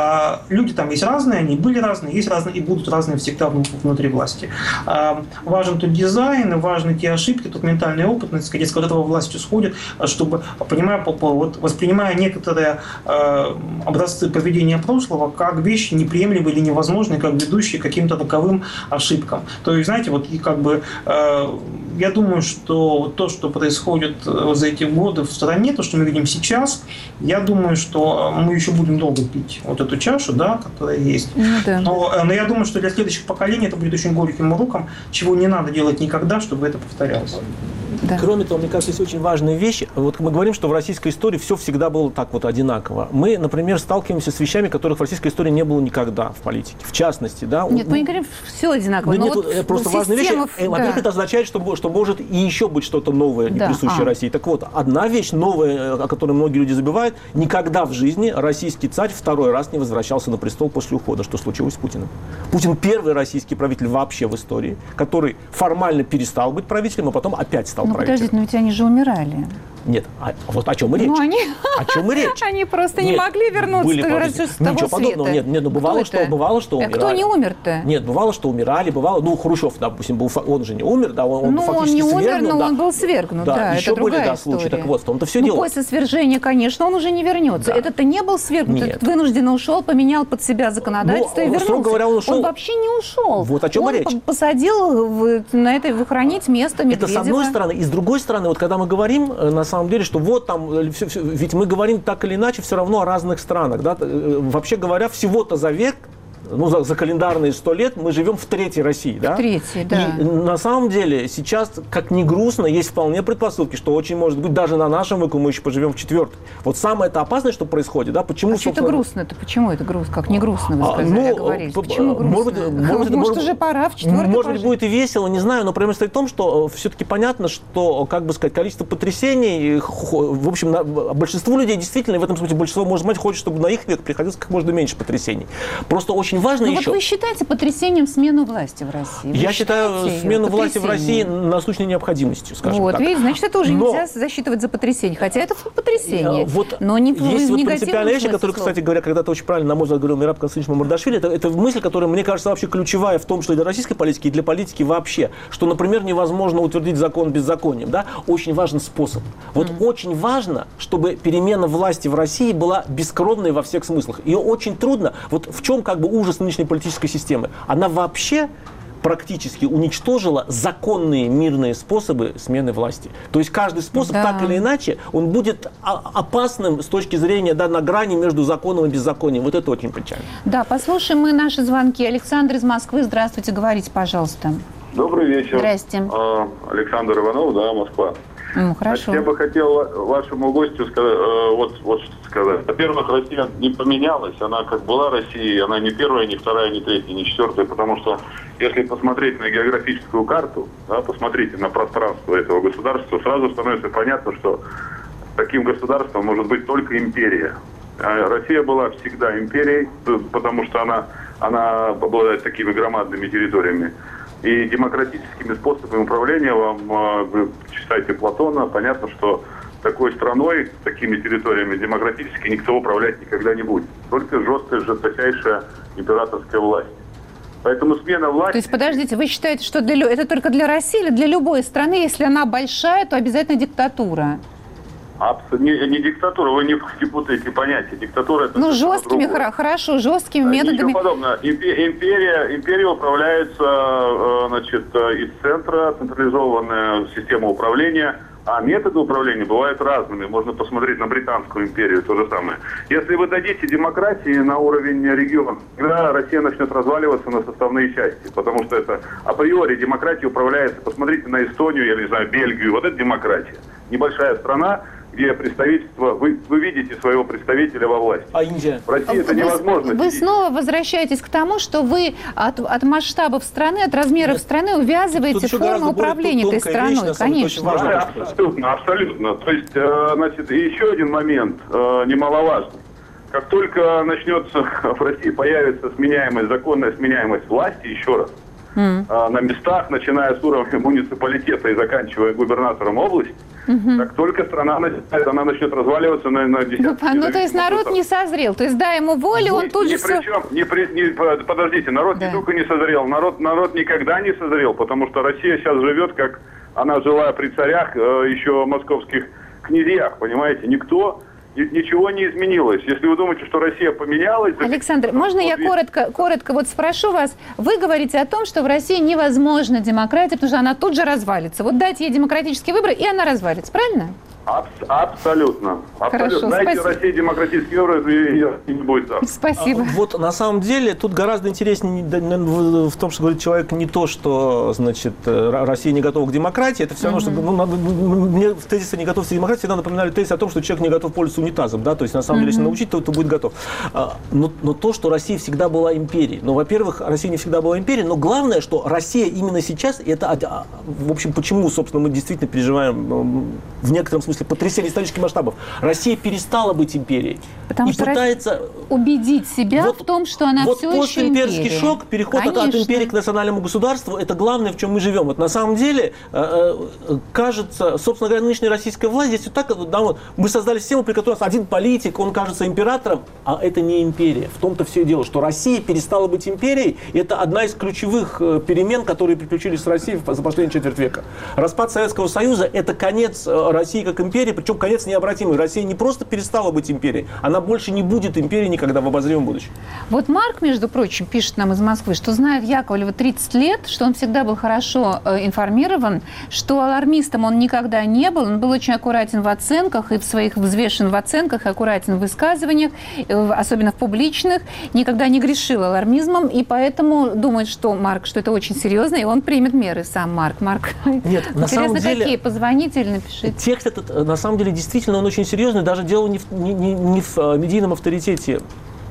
Люди там есть разные, они были разные, есть разные и будут разные всегда внутри власти. Важен тот дизайн, важны те ошибки, тот ментальный опыт, с которого власть исходит, чтобы, понимая, вот, воспринимая некоторые образцы поведения прошлого как вещи неприемлемые или невозможные, как ведущие к каким-то таковым ошибкам. То есть, знаете, вот как бы э, я думаю, что то, что происходит за эти годы в стране, то, что мы видим сейчас, я думаю, что мы еще будем долго пить вот эту чашу, да, которая есть. Ну, да. но, но я думаю, что для следующих поколений это будет очень горьким уроком, чего не надо делать никогда, чтобы это повторялось. Да. Кроме того, мне кажется, есть очень важная вещь. Вот мы говорим, что в российской истории все всегда было так вот одинаково. Мы, например, сталкиваемся с вещами, которых в российской истории не было никогда в политике. В частности, да. Нет, мы не говорим, все одинаково. Но, но нет, вот просто важная вещь. Да. Во-первых, это означает, что, что может и еще быть что-то новое, не да. присущее а. России. Так вот, одна вещь новая, о которой многие люди забывают: никогда в жизни российский царь второй раз не возвращался на престол после ухода. Что случилось с Путиным? Путин первый российский правитель вообще в истории, который формально перестал быть правителем, а потом опять стал ну, правителем. Подождите, но ведь они же умирали. Нет, а вот о чем и речь? Ну, они... О чем и речь? Они просто нет, не могли вернуться были с того Ничего света. подобного. Нет, нет, ну бывало, что, бывало, что умирали. А кто не умер-то? Нет, бывало, что умирали, бывало, ну, Хрущев, допустим, был, он же не умер, да, он, ну, он фактически он не свергнул. умер, но да. он был свергнут, да, да еще это были, другая да, случаи, история. так вот, в том-то все ну, дело. После свержения, конечно, он уже не вернется. Да. Этот-то не был свергнут, нет. этот вынужденно ушел, поменял под себя законодательство ну, и вернулся. Строго говоря, он ушел. Он вообще не ушел. Вот о чем он речь. посадил в, на это выхранить место Медведева. Это с одной стороны. И с другой стороны, вот когда мы говорим, на самом деле, что вот там, все, все, ведь мы говорим так или иначе все равно о разных странах. Да? Вообще говоря, всего-то за век, ну, за, за календарные сто лет мы живем в третьей России. Да? В третьей, да. И на самом деле сейчас, как ни грустно, есть вполне предпосылки, что очень может быть даже на нашем веку мы еще поживем в четвертой. Вот самое это опасное, что происходит, да, почему... А что это грустно-то? Почему это грустно? Как не грустно, вы сказали, а, ну, говорили. Почему грустно? Может, может, может, может уже пора в четвертой Может пожить. быть, будет и весело, не знаю, но проблема стоит в том, что все-таки понятно, что, как бы сказать, количество потрясений, в общем, на, большинству людей действительно, в этом смысле большинство, может быть, хочет, чтобы на их век приходилось как можно меньше потрясений. Просто очень важно Но еще... Вот вы считаете потрясением смену власти в России? Вы Я считаю смену власти в России насущной необходимостью, скажем вот, так. Видите, значит, это уже Но... нельзя засчитывать за потрясение, хотя это потрясение. Вот но не есть в вот принципиальная вещь, которую, слова. кстати говоря, когда-то очень правильно, на мой взгляд, говорил Мераб Константинович Мамардашвили, это, это мысль, которая, мне кажется, вообще ключевая в том, что и для российской политики, и для политики вообще, что, например, невозможно утвердить закон беззаконием, да? Очень важен способ. Вот mm-hmm. очень важно, чтобы перемена власти в России была бескровной во всех смыслах. Ее очень трудно. Вот в чем как бы ужас нынешней политической системы? Она вообще практически уничтожила законные мирные способы смены власти. То есть каждый способ, да. так или иначе, он будет опасным с точки зрения, да, на грани между законом и беззаконием. Вот это очень печально. Да, послушаем мы наши звонки. Александр из Москвы, здравствуйте, говорите, пожалуйста. Добрый вечер. Здрасте. Александр Иванов, да, Москва. Ну, хорошо. Значит, я бы хотел вашему гостю сказать, вот, вот что сказать. Во-первых, Россия не поменялась. Она как была Россией, она не первая, не вторая, не третья, не четвертая. Потому что если посмотреть на географическую карту, да, посмотрите на пространство этого государства, сразу становится понятно, что таким государством может быть только империя. Россия была всегда империей, потому что она, она обладает такими громадными территориями. И демократическими способами управления, вам, вы читаете Платона, понятно, что такой страной, такими территориями демократически никто управлять никогда не будет. Только жесткая, жесточайшая императорская власть. Поэтому смена власти... То есть, подождите, вы считаете, что для, это только для России или для любой страны, если она большая, то обязательно диктатура? Не, не диктатура, вы не, не путаете понятия. Диктатура это... Ну, жесткими, другое. Хорошо, жесткими методами. Ничего подобного. Империя, империя управляется, значит, из центра, централизованная система управления, а методы управления бывают разными. Можно посмотреть на Британскую империю, то же самое. Если вы дадите демократии на уровень региона, тогда Россия начнет разваливаться на составные части, потому что это априори демократия управляется. Посмотрите на Эстонию, я не знаю, Бельгию, вот это демократия. Небольшая страна, где представительство, вы, вы видите своего представителя во власти. А Индия? В России это невозможно. Вы, вы снова возвращаетесь к тому, что вы от, от масштабов страны, от размеров Нет. страны увязываете форму управления этой страной. Вещь, конечно. Да, абсолютно, абсолютно. То есть, значит, еще один момент немаловажный. Как только начнется в России появится сменяемость, законная сменяемость власти, еще раз, mm. на местах, начиная с уровня муниципалитета и заканчивая губернатором области, mm-hmm. как только страна начинает, она начнет разваливаться на, на десятки. Ну, ну, то есть народ не созрел, то есть дай ему волю, он тут ни же... При чем, не при, не, подождите, народ да. не только не созрел, народ, народ никогда не созрел, потому что Россия сейчас живет, как она жила при царях, еще московских князьях, понимаете, никто... Ничего не изменилось. Если вы думаете, что Россия поменялась... Александр, можно я коротко, коротко вот спрошу вас? Вы говорите о том, что в России невозможна демократия, потому что она тут же развалится. Вот дайте ей демократические выборы, и она развалится. Правильно? Аб- абсолютно. Хорошо, Знаете, спасибо. Россия демократические выборы, и не будет там. Спасибо. А, вот на самом деле тут гораздо интереснее в том, что говорит человек, не то, что, значит, Россия не готова к демократии. Это все равно, mm-hmm. что ну, надо, мне в тезисе «не готов к демократии» всегда напоминали тезис о том, что человек не готов пользоваться унитазом. Да? То есть, на самом mm-hmm. деле, если научить, то, то будет готов. Но, но то, что Россия всегда была империей. Ну, во-первых, Россия не всегда была империей, но главное, что Россия именно сейчас, и это, в общем, почему, собственно, мы действительно переживаем в некотором смысле потрясение исторических масштабов. Россия перестала быть империей. Потому и что пытается убедить себя вот, в том, что она вот все еще империя. Вот постимперский шок, переход от, от империи к национальному государству, это главное, в чем мы живем. Вот на самом деле, э, э, кажется, собственно говоря, нынешняя российская власть, здесь вот так, да, вот, мы создали систему, при которой у нас один политик, он кажется императором, а это не империя. В том-то все и дело, что Россия перестала быть империей, и это одна из ключевых э, перемен, которые приключились с Россией за последние четверть века. Распад Советского Союза – это конец э, России как империи, причем конец необратимый. Россия не просто перестала быть империей, она больше не будет империей никогда в обозримом будущем. Вот Марк, между прочим, пишет нам из Москвы, что знает Яковлева тридцать лет, что он всегда был хорошо э, информирован, что алармистом он никогда не был, он был очень аккуратен в оценках и в своих взвешен в оценках, аккуратен в высказываниях, э, особенно в публичных, никогда не грешил алармизмом, и поэтому думает, что Марк, что это очень серьезно, и он примет меры сам Марк. Марк, нет, на самом деле, какие? Позвоните или напишите. Текст этот, на самом деле, действительно, он очень серьезный, даже дело не в, не, не, не в медийном авторитете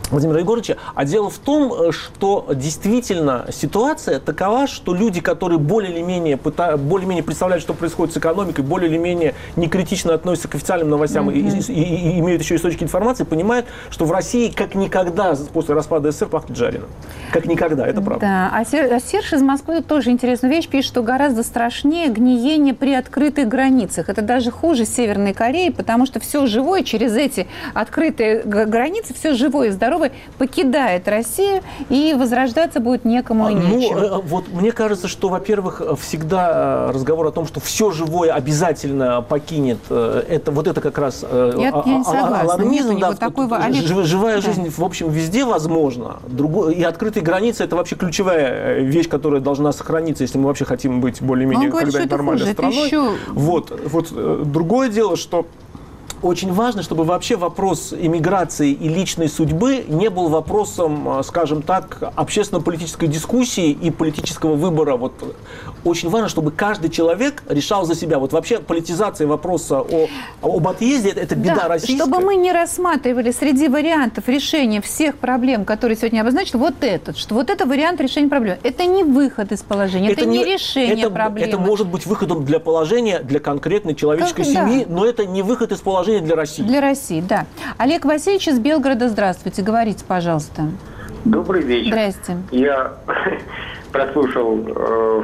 Владимира Егоровича. А дело в том, что действительно ситуация такова, что люди, которые более или менее, пытаются, более или менее представляют, что происходит с экономикой, более или менее некритично относятся к официальным новостям mm-hmm. и, и, и, и имеют еще источники информации, понимают, что в России как никогда после распада СССР пахнет жареным. Как никогда, это правда. Да, а Серж из Москвы тоже интересную вещь пишет, что гораздо страшнее гниение при открытых границах. Это даже хуже Северной Кореи, потому что все живое через эти открытые границы, все живое и здоровое покидает Россию, и возрождаться будет некому и нечего. Ну, вот мне кажется, что, во-первых, всегда разговор о том, что все живое обязательно покинет, это вот это как раз я, я не согласна. Алармизм. Да, такого, Олег... Живая да. жизнь, в общем, везде возможна. Другой... И открытые границы – это вообще ключевая вещь, которая должна сохраниться, если мы вообще хотим быть более-менее когда-нибудь нормальной хуже. страной. Еще... Вот, вот другое дело, что очень важно, чтобы вообще вопрос иммиграции и личной судьбы не был вопросом, скажем так, общественно-политической дискуссии и политического выбора. Вот очень важно, чтобы каждый человек решал за себя. Вот вообще политизация вопроса о, об отъезде – это беда да, российская. Чтобы мы не рассматривали среди вариантов решения всех проблем, которые сегодня обозначены, вот этот, что вот это вариант решения проблем. Это не выход из положения, это, это не решение это, проблемы. Это может быть выходом для положения, для конкретной человеческой как, семьи, да. но это не выход из положения для России. Для России, да. Олег Васильевич из Белгорода, здравствуйте. Говорите, пожалуйста. Добрый вечер. Здрасте. Я прослушал э,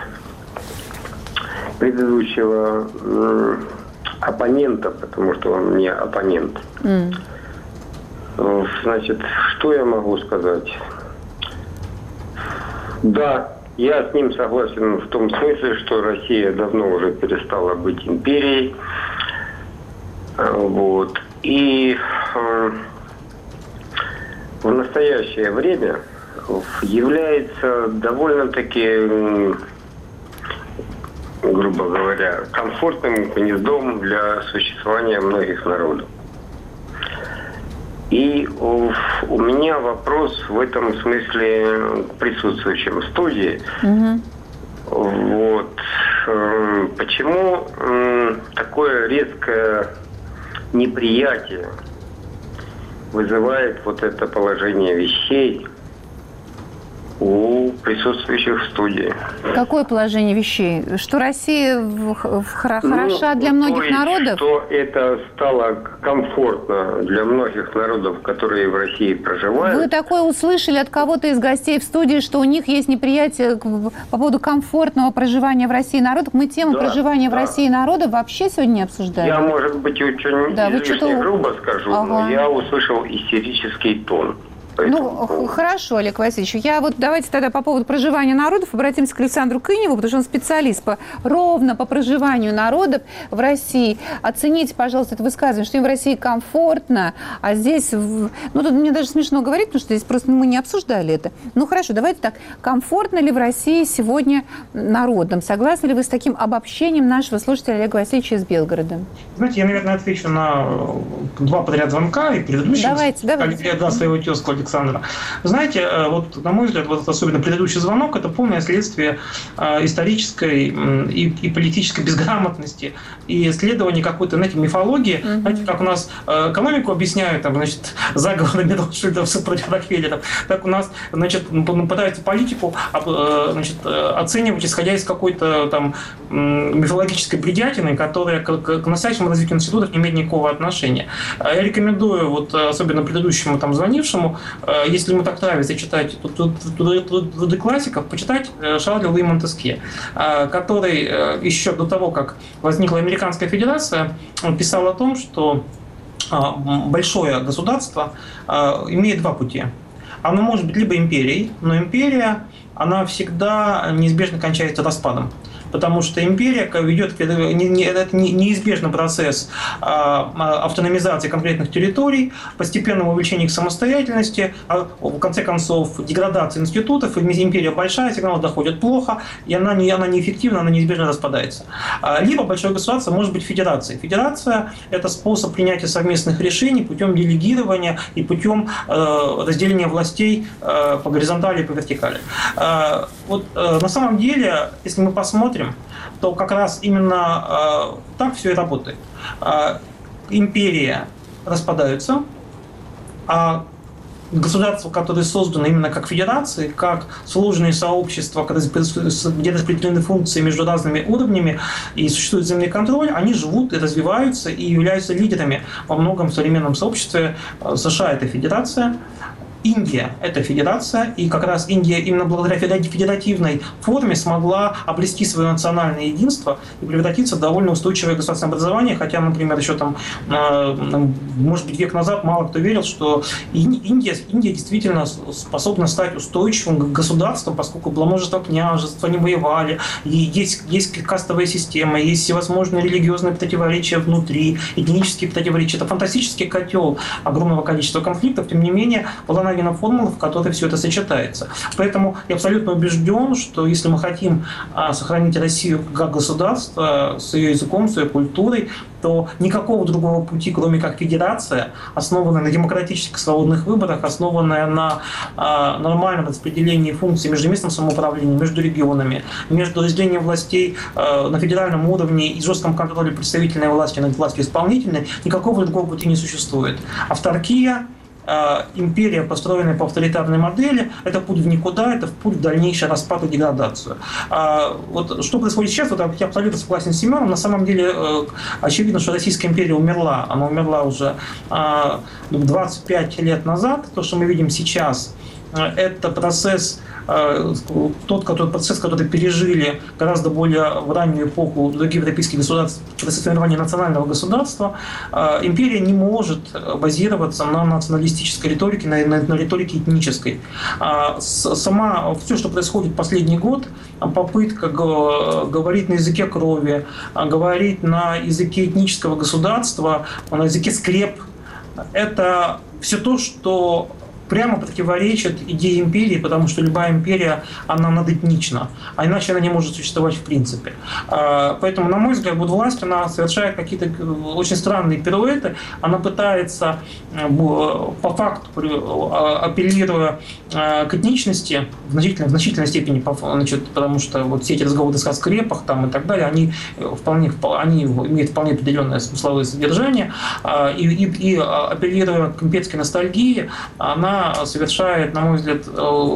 предыдущего э, оппонента, потому что он мне оппонент. Mm. Э, значит, что я могу сказать? Да, я с ним согласен в том смысле, что Россия давно уже перестала быть империей. Вот. И э, в настоящее время является довольно-таки, э, грубо говоря, комфортным гнездом для существования многих народов. И у, у меня вопрос в этом смысле к присутствующим в студии. Mm-hmm. Вот. Э, почему э, такое резкое неприятие вызывает вот это положение вещей у присутствующих в студии. Какое положение вещей? Что Россия в, в, хороша ну, для многих есть, народов? Что это стало комфортно для многих народов, которые в России проживают. Вы такое услышали от кого-то из гостей в студии, что у них есть неприятие по поводу комфортного проживания в России народов? Мы тему да, проживания да. в России народов вообще сегодня не обсуждаем. Я, может быть, очень да, излишне грубо скажу, ага. но я услышал истерический тон. Ну, хорошо, Олег Васильевич. Я вот давайте тогда по поводу проживания народов обратимся к Александру Кыневу, потому что он специалист по, ровно по проживанию народов в России. Оцените, пожалуйста, это высказывание, что им в России комфортно, а здесь... Ну, тут мне даже смешно говорить, потому что здесь просто мы не обсуждали это. Ну, хорошо, давайте так. Комфортно ли в России сегодня народам? Согласны ли вы с таким обобщением нашего слушателя Олега Васильевича из Белгорода? Знаете, я, наверное, отвечу на два подряд звонка и предыдущего. Давайте, давайте. Я отдам своего тезку Александра. Знаете, вот, на мой взгляд, вот особенно предыдущий звонок, это полное следствие э, исторической э, и, и политической безграмотности и исследования какой-то, знаете, мифологии. Mm-hmm. Знаете, как у нас э, экономику объясняют, там, значит, заговорами Ротшильдов против Рокфеллеров, так у нас, значит, пытаются политику э, значит, оценивать, исходя из какой-то там э, мифологической бредятины, которая к, к, к настоящему развитию институтов не имеет никакого отношения. Я рекомендую, вот, особенно предыдущему там звонившему, если ему так нравится читать труды классиков, почитать Шарля Луи Монтескье, который еще до того, как возникла Американская Федерация, писал о том, что большое государство имеет два пути. Оно может быть либо империей, но империя, она всегда неизбежно кончается распадом. Потому что империя ведет, это неизбежный процесс автономизации конкретных территорий, постепенного увеличения их самостоятельности, а в конце концов деградации институтов, империя большая, сигналы доходят плохо, и она, не, она неэффективна, она неизбежно распадается. Либо большое государство может быть федерацией. Федерация – это способ принятия совместных решений путем делегирования и путем разделения властей по горизонтали и по вертикали. Вот на самом деле, если мы посмотрим, то как раз именно э, так все и работает. Э, империи распадаются, а государства, которые созданы именно как федерации, как сложные сообщества, где распределены функции между разными уровнями и существует взаимный контроль, они живут и развиваются и являются лидерами во многом современном сообществе. США – это федерация, Индия – это федерация, и как раз Индия именно благодаря федеративной форме смогла обрести свое национальное единство и превратиться в довольно устойчивое государственное образование, хотя, например, еще там, может быть, век назад мало кто верил, что Индия, Индия действительно способна стать устойчивым государством, поскольку было множество княжеств, они воевали, и есть, есть кастовая система, есть всевозможные религиозные противоречия внутри, этнические противоречия. Это фантастический котел огромного количества конфликтов, тем не менее, была найдена формула, в которой все это сочетается. Поэтому я абсолютно убежден, что если мы хотим сохранить Россию как государство с ее языком, с ее культурой, то никакого другого пути, кроме как федерация, основанная на демократических свободных выборах, основанная на э, нормальном распределении функций между местным самоуправлением, между регионами, между разделением властей э, на федеральном уровне и жестком контроле представительной власти над властью исполнительной, никакого другого пути не существует. Авторкия, империя, построенная по авторитарной модели, это путь в никуда, это путь в дальнейший распад и деградацию. Вот что происходит сейчас, вот я абсолютно согласен с Семеном, на самом деле очевидно, что Российская империя умерла, она умерла уже двадцать пять лет назад, то, что мы видим сейчас, это процесс, тот который, процесс, который пережили гораздо более в раннюю эпоху других европейских государств, процесс формирования национального государства. Империя не может базироваться на националистической риторике, на, на, на риторике этнической. Сама, все, что происходит последний год, попытка говорить на языке крови, говорить на языке этнического государства, на языке скреп, это все то, что прямо противоречит идее империи, потому что любая империя, она надэтнична, а иначе она не может существовать в принципе. Поэтому, на мой взгляд, вот власть, она совершает какие-то очень странные пируэты, она пытается по факту, апеллируя к этничности, в значительной, в значительной степени, значит, потому что вот все эти разговоры о скрепах там, и так далее, они, вполне, они имеют вполне определенное смысловое содержание, и, и, и апеллируя к имперской ностальгии, она совершает, на мой взгляд,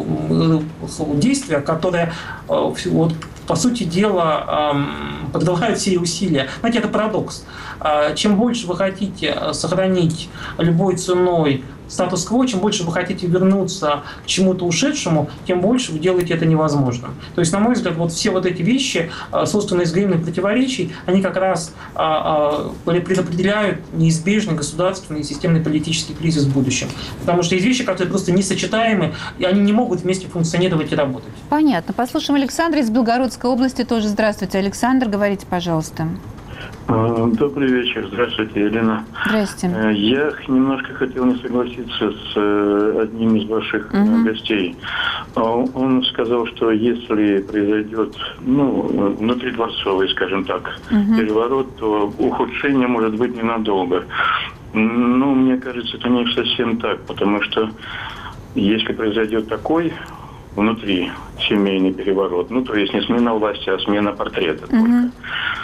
действия, которые, вот, по сути дела, подвергают все усилия. Знаете, это парадокс. Чем больше вы хотите сохранить любой ценой статус-кво, чем больше вы хотите вернуться к чему-то ушедшему, тем больше вы делаете это невозможным. То есть, на мой взгляд, вот все вот эти вещи, созданные из взаимных противоречий, они как раз предопределяют неизбежный государственный и системный политический кризис в будущем. Потому что есть вещи, которые просто несочетаемы, и они не могут вместе функционировать и работать. Понятно. Послушаем Александра из Белгородской области тоже. Здравствуйте, Александр. Говорите, пожалуйста. Добрый вечер. Здравствуйте, Елена. Здравствуйте. Я немножко хотел не согласиться с одним из ваших угу. гостей. Он сказал, что если произойдет, ну, внутридворцовый, скажем так, угу. переворот, то ухудшение может быть ненадолго. Ну, мне кажется, это не совсем так, потому что если произойдет такой внутри семейный переворот, ну, то есть не смена власти, а смена портрета угу. только,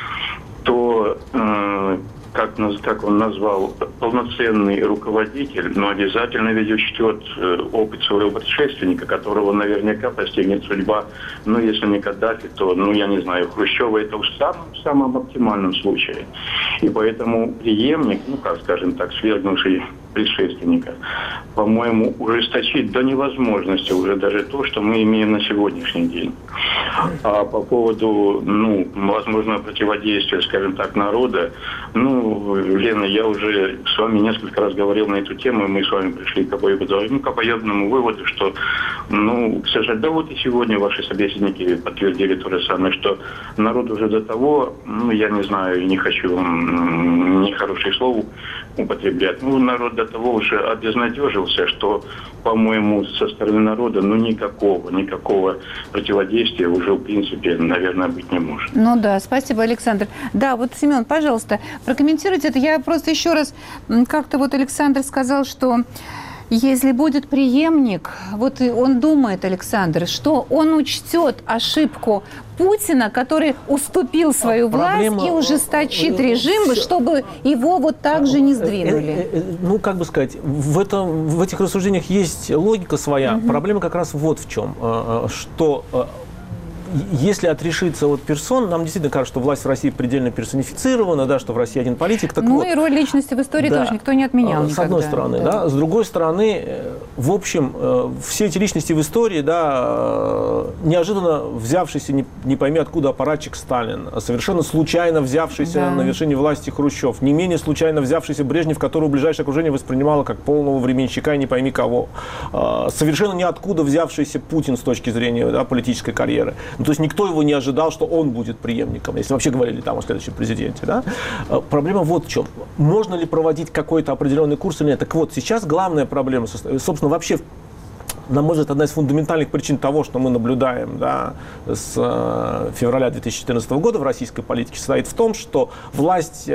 то, э, как, как он назвал, полноценный руководитель, но обязательно ведь учтет э, опыт своего предшественника, которого наверняка постигнет судьба, ну, если не Каддафи, то, ну, я не знаю, Хрущева, это в самом, самом оптимальном случае. И поэтому преемник, ну, как, скажем так, свергнувший предшественника, по-моему, ужесточить до невозможности уже даже то, что мы имеем на сегодняшний день. А по поводу, ну, возможного противодействия, скажем так, народа, ну, Лена, я уже с вами несколько раз говорил на эту тему, и мы с вами пришли к обоюдному, ну, к обоюдному выводу, что, ну, к сожалению, да вот и сегодня ваши собеседники подтвердили то же самое, что народ уже до того, ну, я не знаю, не хочу нехороших слов употреблять, ну, народ до того уже обезнадежился, что, по-моему, со стороны народа, ну, никакого, никакого противодействия уже, в принципе, наверное, быть не может. Ну да, спасибо, Александр. Да, вот, Семен, пожалуйста, прокомментируйте это. Я просто еще раз, как-то вот Александр сказал, что Если будет преемник, вот и он думает, Александр, что он учтет ошибку Путина, который уступил свою Проблема... власть и ужесточит режим, чтобы его вот так же не сдвинули. Ну, как бы сказать, в, этом, в этих рассуждениях есть логика своя. Угу. Проблема как раз вот в чем, что... Если отрешиться от персон, нам действительно кажется, что власть в России предельно персонифицирована, да, что в России один политик. Так ну вот, и роль личности в истории да, тоже никто не отменял С никогда. одной стороны, да. да. С другой стороны, в общем, все эти личности в истории, да, неожиданно взявшийся, не, не пойми откуда, аппаратчик Сталин, совершенно случайно взявшийся да. на вершине власти Хрущев, не менее случайно взявшийся Брежнев, которого ближайшее окружение воспринимало как полного временщика и не пойми кого, совершенно ниоткуда взявшийся Путин с точки зрения да, политической карьеры. Ну, то есть никто его не ожидал, что он будет преемником, если вообще говорили там о следующем президенте. Да? Проблема вот в чем. Можно ли проводить какой-то определенный курс или нет? Так вот, сейчас главная проблема, собственно, вообще, на мой взгляд, одна из фундаментальных причин того, что мы наблюдаем да, с февраля две тысячи четырнадцатого года в российской политике, состоит в том, что власть...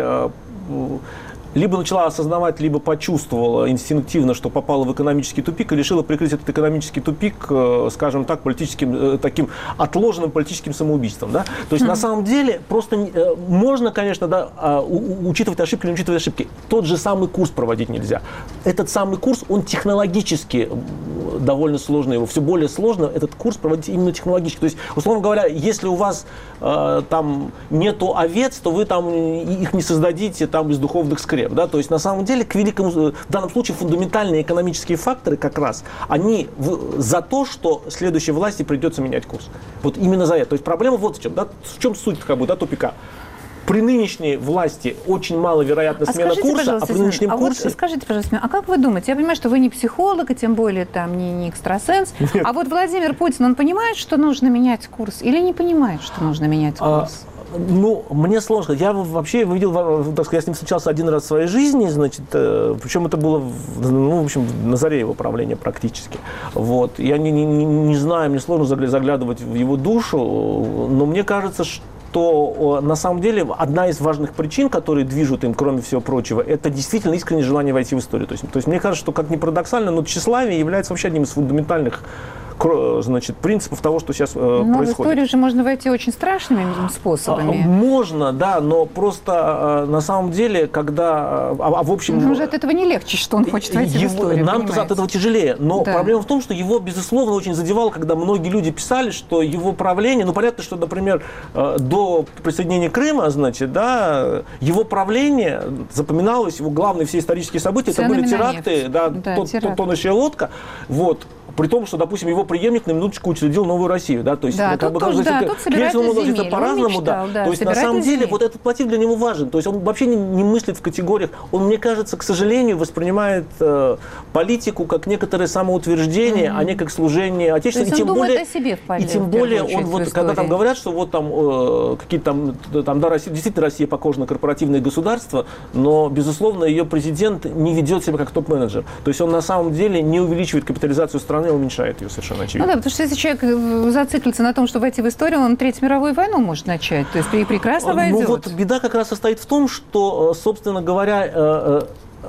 либо начала осознавать, либо почувствовала инстинктивно, что попала в экономический тупик и решила прикрыть этот экономический тупик, скажем так, политическим, таким отложенным политическим самоубийством. Да? То есть, mm-hmm. на самом деле, просто можно, конечно, да, учитывать ошибки, не учитывать ошибки. Тот же самый курс проводить нельзя. Этот самый курс, он технологически довольно сложный. Его все более сложно этот курс проводить именно технологически. То есть, условно говоря, если у вас э, там нету овец, то вы там их не создадите там из духовных скреп. Да? То есть, на самом деле, к великому, в данном случае, фундаментальные экономические факторы как раз, они в, за то, что следующей власти придется менять курс. Вот именно за это. То есть, проблема вот в чем. Да? В чем суть как бы, да, тупика. При нынешней власти очень маловероятна а смена курса, а при нынешнем а курсе... Вот скажите, пожалуйста, а как вы думаете, я понимаю, что вы не психолог, и тем более там не, не экстрасенс, Нет. а вот Владимир Путин, он понимает, что нужно менять курс, или не понимает, что нужно менять курс? А, ну, мне сложно. Я вообще видел, так сказать, я с ним встречался один раз в своей жизни, значит, причем это было, ну, в общем, на заре его правления практически. Вот. Я не, не, не знаю, мне сложно заглядывать в его душу, но мне кажется, что то на самом деле одна из важных причин, которые движут им, кроме всего прочего, это действительно искреннее желание войти в историю. То есть, то есть мне кажется, что, как ни парадоксально, но тщеславие является вообще одним из фундаментальных значит, принципов того, что сейчас э, но происходит. В историю же можно войти очень страшными способами. Можно, да, но просто э, на самом деле, когда... А, а в общем... Ему же от этого не легче, что он хочет войти его, в историю, нам от этого тяжелее. Но да. проблема в том, что его, безусловно, очень задевало, когда многие люди писали, что его правление... Ну, понятно, что, например, э, до присоединения Крыма, значит, да, его правление запоминалось, его главные все исторические события, Ценами это были теракты, да, да, тот, теракт. тонущая лодка, вот. При том, что, допустим, его преемник на минуточку учредил новую Россию. Да? То есть, да, ну, как тут бы, тоже, да, тут собирает из земель. по-разному, да. да. То есть, на самом деле, вот этот мотив для него важен. То есть, он вообще не, не мыслит в категориях. Он, мне кажется, к сожалению, воспринимает э, политику как некоторое самоутверждение, mm-hmm. а не как служение Отечеству. То есть, и тем он более, думает о себе в поле, и тем более, он вот, когда там говорят, что вот там э, какие-то там, там да, Россия, действительно, Россия похожа на корпоративное государство, но, безусловно, ее президент не ведет себя как топ-менеджер. То есть, он на самом деле не увеличивает капитализацию страны, а уменьшает ее. Совершенно очевидно. Ну да, потому что если человек зациклится на том, что войти в историю, он Третью мировую войну может начать. То есть прекрасно войдет. Ну вот беда как раз состоит в том, что, собственно говоря,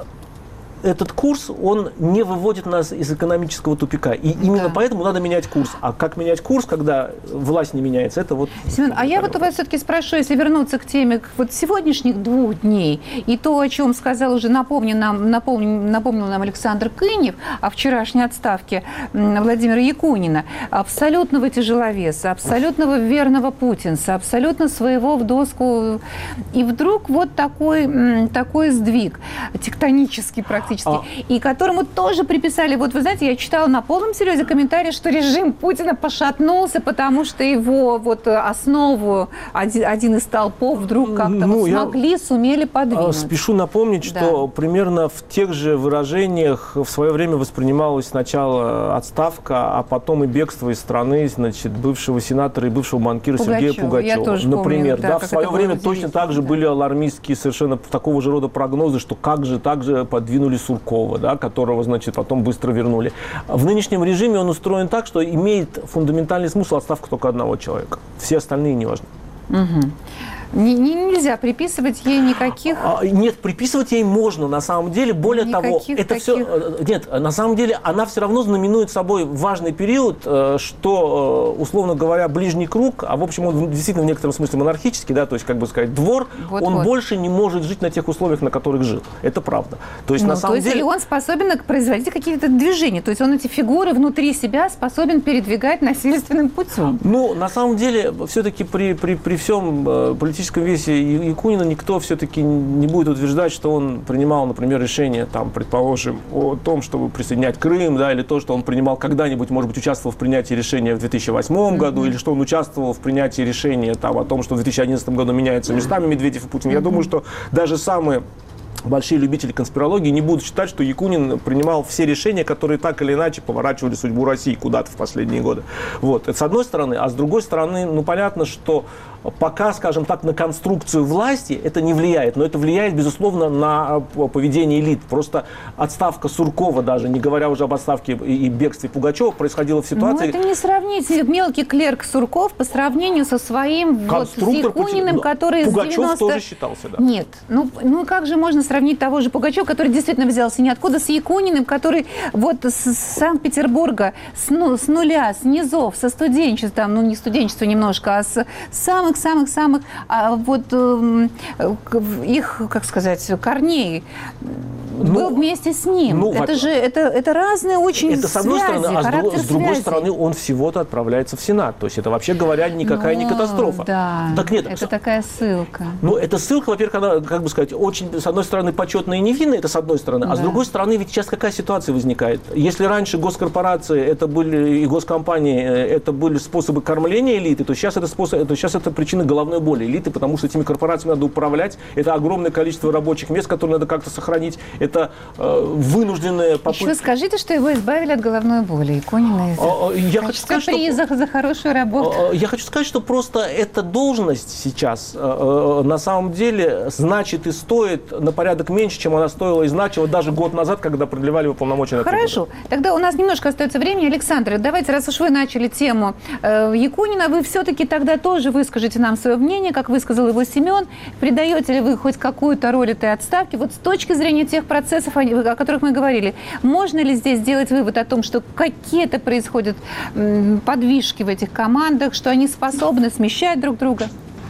этот курс, он не выводит нас из экономического тупика. И именно да. поэтому надо менять курс. А как менять курс, когда власть не меняется, это вот... Семен, а я вот у вас все-таки спрошу, если вернуться к теме вот сегодняшних двух дней, и то, о чем сказал уже, напомню нам, напомню, напомнил нам Александр Кынев о вчерашней отставке Владимира Якунина, абсолютного тяжеловеса, абсолютного верного путинца, абсолютно своего в доску. И вдруг вот такой, такой сдвиг, тектонический практически. А. И которому тоже приписали, вот вы знаете, я читала на полном серьезе комментарий, что режим Путина пошатнулся, потому что его вот основу, один, один из столпов вдруг как-то ну, вот смогли, я сумели подвинуть. Спешу напомнить, да. что примерно в тех же выражениях в свое время воспринималась сначала отставка, а потом и бегство из страны, значит, бывшего сенатора и бывшего банкира Пугачева. Сергея Пугачева. Я тоже например, помню, да, да, в свое время точно так же да. были алармистские совершенно такого же рода прогнозы, что как же так же подвинули Суркова, да, которого, значит, потом быстро вернули. В нынешнем режиме он устроен так, что имеет фундаментальный смысл отставка только одного человека. Все остальные не важны. Угу. Не, не, нельзя приписывать ей никаких... А, нет, приписывать ей можно, на самом деле. Более того, это таких... все... Нет, на самом деле она все равно знаменует собой важный период, что, условно говоря, ближний круг, а в общем он действительно в некотором смысле монархический, да, то есть, как бы сказать, двор, вот, он вот. больше не может жить на тех условиях, на которых жил. Это правда. То есть, ну, на самом то есть деле... он способен производить какие-то движения, то есть он эти фигуры внутри себя способен передвигать насильственным путем. Ну, на самом деле, все-таки при, при, при всем э, политическом весе Якунина никто все-таки не будет утверждать, что он принимал, например, решение, там, предположим, о том, чтобы присоединять Крым, да, или то, что он принимал когда-нибудь, может быть, участвовал в принятии решения в две тысячи восьмом mm-hmm. году, или что он участвовал в принятии решения там, о том, что в две тысячи одиннадцатом году меняются местами Медведев и Путин. Mm-hmm. Я думаю, что даже самые большие любители конспирологии не будут считать, что Якунин принимал все решения, которые так или иначе поворачивали судьбу России куда-то в последние годы. Вот. Это с одной стороны. А с другой стороны, ну, понятно, что пока, скажем так, на конструкцию власти это не влияет, но это влияет, безусловно, на поведение элит. Просто отставка Суркова даже, не говоря уже об отставке и бегстве Пугачева, происходило в ситуации... Ну, это не сравнить мелкий клерк Сурков по сравнению со своим вот, с Якуниным, который Пугачев с девяностых... тоже считался, да. Нет. Ну, ну, как же можно сравнить того же Пугачева, который действительно взялся ниоткуда, с Якуниным, который вот с Санкт-Петербурга, с, ну, с нуля, с низов, со студенчества, ну, не студенчества немножко, а с самых самых-самых а вот э, их, как сказать, корней ну, был вместе с ним. Ну, это же это, это разные очень это, с одной связи, стороны, а характер с другой связи. стороны он всего-то отправляется в Сенат. То есть это, вообще говоря, никакая ну, не катастрофа. Да, так нет, это такая ссылка. Ну, эта ссылка, во-первых, она, как бы сказать, очень, с одной стороны, почетная и невинная, это с одной стороны, да. А с другой стороны, ведь сейчас какая ситуация возникает? Если раньше госкорпорации это были, и госкомпании это были способы кормления элиты, то сейчас это, способ, то сейчас это причина головной боли элиты, потому что этими корпорациями надо управлять. Это огромное количество рабочих мест, которые надо как-то сохранить. Это э, вынужденная попытка... Еще скажите, что его избавили от головной боли. Якунина. Я хочу сказать, что... за, за хорошую работу. Я хочу сказать, что просто эта должность сейчас э, на самом деле значит и стоит на порядок меньше, чем она стоила и значила даже год назад, когда продлевали его полномочия. Хорошо. Тогда у нас немножко остается времени. Александр, давайте, раз уж вы начали тему э, Якунина, вы все-таки тогда тоже выскажите нам свое мнение, как высказал его Семен. Придаете ли вы хоть какую-то роль этой отставки? Вот с точки зрения тех процессов, о которых мы говорили, можно ли здесь сделать вывод о том, что какие-то происходят м, подвижки в этих командах, что они способны смещать друг друга?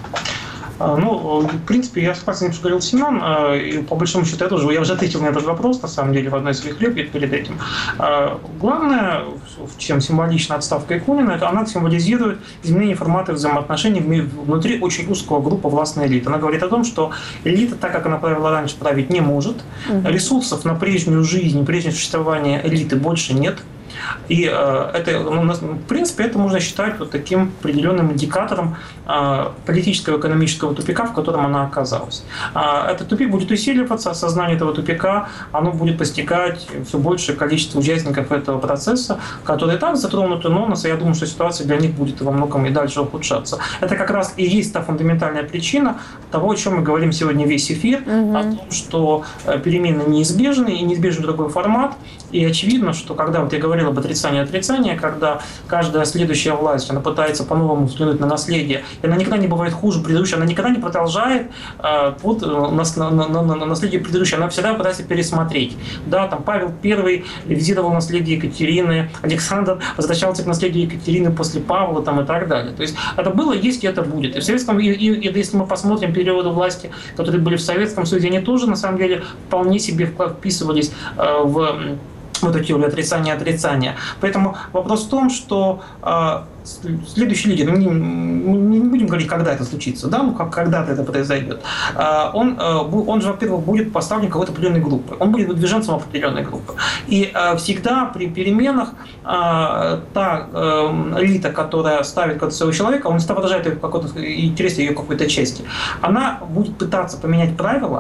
Ну, в принципе, я согласен с тем, что говорил Семен, и по большому счету я тоже, я уже ответил на этот вопрос, на самом деле, в одной из своих реплик перед этим. Главное, в чем символична отставка Якунина, это она символизирует изменение формата взаимоотношений внутри очень узкого группы властной элиты. Она говорит о том, что элита, так как она правила раньше, править не может, ресурсов на прежнюю жизнь, прежнее существование элиты больше нет. И э, это, ну, в принципе, это можно считать вот таким определенным индикатором э, политического и экономического тупика, в котором она оказалась. Э, этот тупик будет усиливаться, осознание этого тупика, оно будет постигать все большее количество участников этого процесса, которые и так затронуты, но я думаю, что ситуация для них будет во многом и дальше ухудшаться. Это как раз и есть та фундаментальная причина того, о чем мы говорим сегодня весь эфир, угу. О том, что перемены неизбежны и неизбежен другой формат. И очевидно, что когда вот я говорил об отрицании отрицания, когда каждая следующая власть, она пытается по-новому взглянуть на наследие, и она никогда не бывает хуже предыдущей, она никогда не продолжает э, под, на, на, на, на наследие предыдущей, она всегда пытается пересмотреть. Да, там Павел Первый ревизировал наследие Екатерины, Александр возвращался к наследию Екатерины после Павла там, и так далее. То есть это было, есть и это будет. И в Советском, и, и, и если мы посмотрим периоды власти, которые были в Советском Союзе, они тоже на самом деле вполне себе вписывались э, в вот эти отрицания отрицания. Поэтому вопрос в том, что э, следующий лидер, мы не, мы не будем говорить, когда это случится, да, ну, как, когда-то это произойдет, э, он, э, он же, во-первых, будет поставлен какой-то определенной группы, он будет выдвиженцем определенной группы. И э, всегда при переменах э, та э, элита, которая ставит какого-то своего человека, он всегда выражает какой-то интерес ее какой-то части, она будет пытаться поменять правила,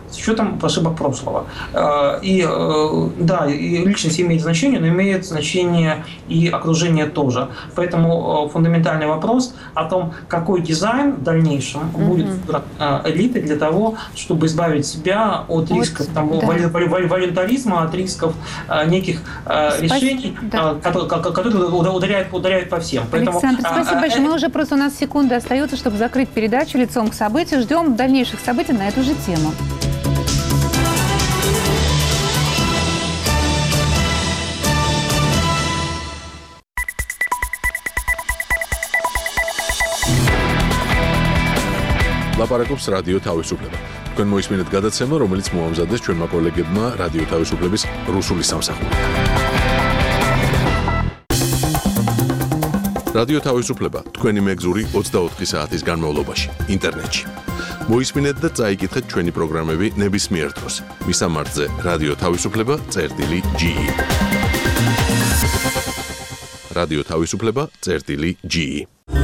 с учетом ошибок прошлого. И да, и личность имеет значение, но имеет значение и окружение тоже. Поэтому фундаментальный вопрос о том, какой дизайн в дальнейшем mm-hmm. будет элитой для того, чтобы избавить себя от рисков вот, там, да. волюнтаризма, от рисков неких спасибо. решений, да. которые, которые ударяют, ударяют по всем. Поэтому, Александр, спасибо большое. Мы уже просто у нас секунды остается, чтобы закрыть передачу «Лицом к событию». Ждем дальнейших событий на эту же тему. ლაპარაკობს რადიო თავისუფლება. თქვენ მოისმინეთ გადაცემა, რომელიც მოამზადეს ჩვენმა კოლეგებმა რადიო თავისუფლების რუსული სამსახურიდან. რადიო თავისუფლება თქვენი მეგზური ოცდაოთხი საათის განმავლობაში ინტერნეტში. მოისმინეთ და წაიკითხეთ ჩვენი პროგრამები ნებისმიერ დროს. მისამართზე რადიო თავისუფლება წერტილი ჯი ი. რადიო თავისუფლება წერტილი ჯი ი.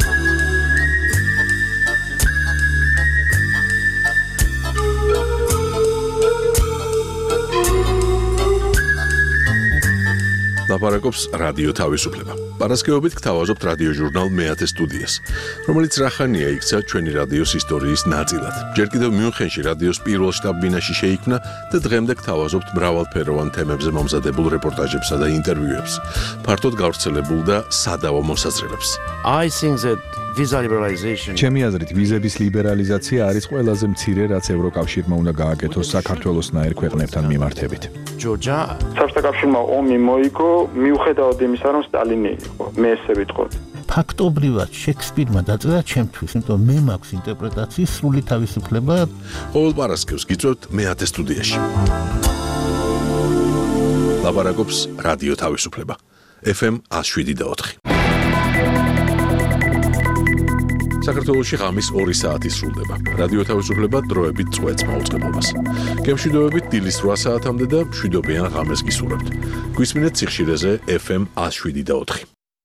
ლაპარაკობს რადიო თავისუფლება. პარასკევობით გთავაზობთ რადიო ჟურნალ მეათე სტუდიას, რომელიც რახანია იქცა ჩვენი რადიოს ისტორიის ნაწილად. ჯერ კიდევ მიუნხენში რადიოს პირველ შტაბ-ბინაში შეიქმნა და დღემდე გთავაზობთ მრავალფეროვან თემებზე მომზადებულ რეპორტაჟებსა და ინტერვიუებს, ფართოდ გავრცელებულ და სადავო მოსაზრებებს. I think that visa liberalization. ჩემი აზრით, ვიზების ლიბერალიზაცია არის ყველაზე მცირე, რაც ევროკავშირმა უნდა გააკეთოს საქართველოსნაირ ქვეყნებთან მიმართებით. ჯორჯა საბჭოთა კავშირმა ომი მოიგო, მიუხედავად იმისა, რომ სტალინი იყო. მე ესე ვიტყოდი. ფაქტობრივად შექსპირმა დაწერა ჩემთვის, იმიტომ მე მაქვს ინტერპრეტაციის სრული თავისუფლება. ყოველ პარასკევს გიწევთ მეათე სტუდიაში. ლაპარაკობს რადიო თავისუფლება. ეფ ემ εκατო შვიდი და ოთხი. საქართველოში ღამის ორი საათი სრულდება. რადიო თავისუფლება დროებით წვეთს მაუწყებლობას. გემშვიდობებით დილის რვა საათამდე და მშვიდობიან ღამეს გისურვებთ. გვისმინეთ სიხშირეზე ეფ ემ εκατო შვიდი და ოთხი.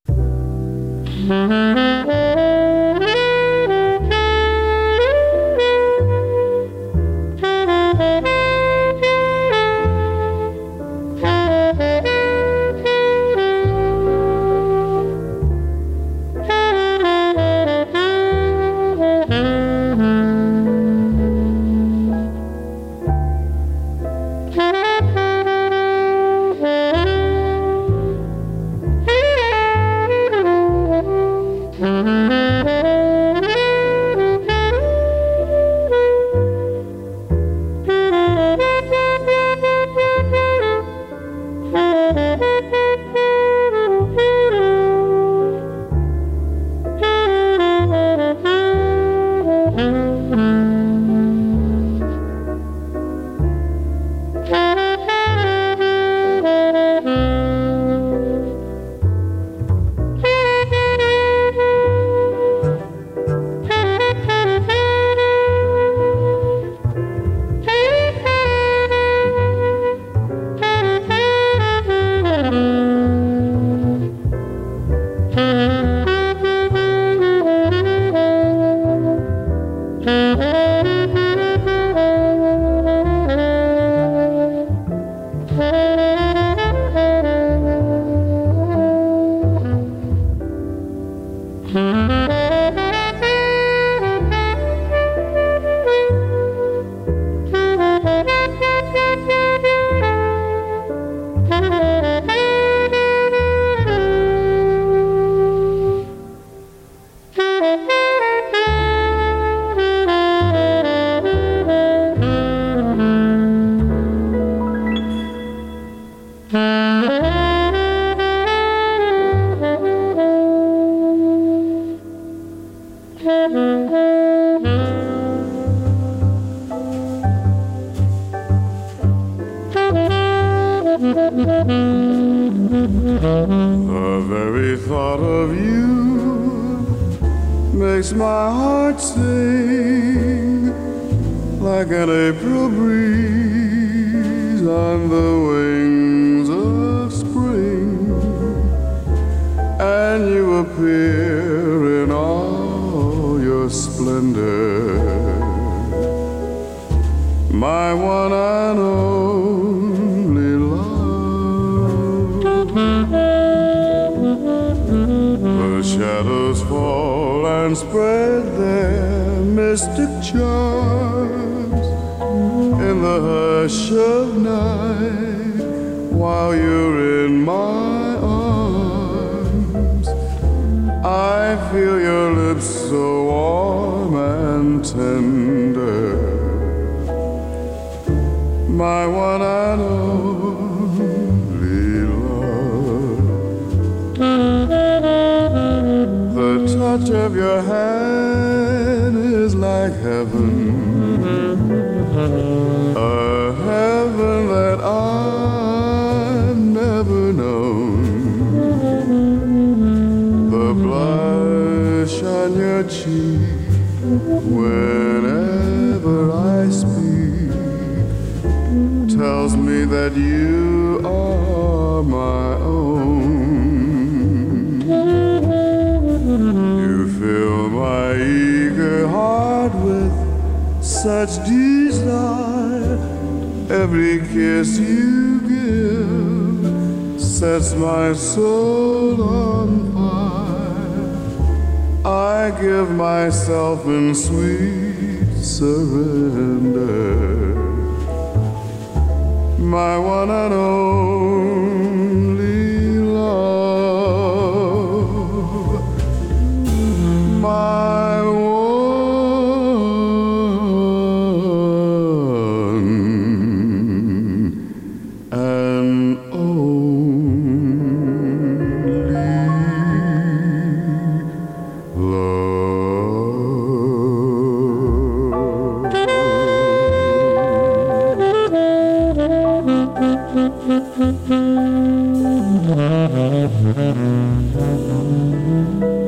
The very thought of you makes my heart sing like an April breeze on the wings of spring, and you appear in all your splendor. My my one and only love. The shadows fall and spread their mystic charms in the hush of night while you're in my arms. I feel your lips so warm and tender, my one and only love. The touch of your hand is like heaven, a heaven that I've never known. The blush on your cheek whenever I speak tells me that you are my own. You fill my eager heart with such desire. Every kiss you give sets my soul on fire. I give myself in sweet surrender, my one and only love, my one and only love.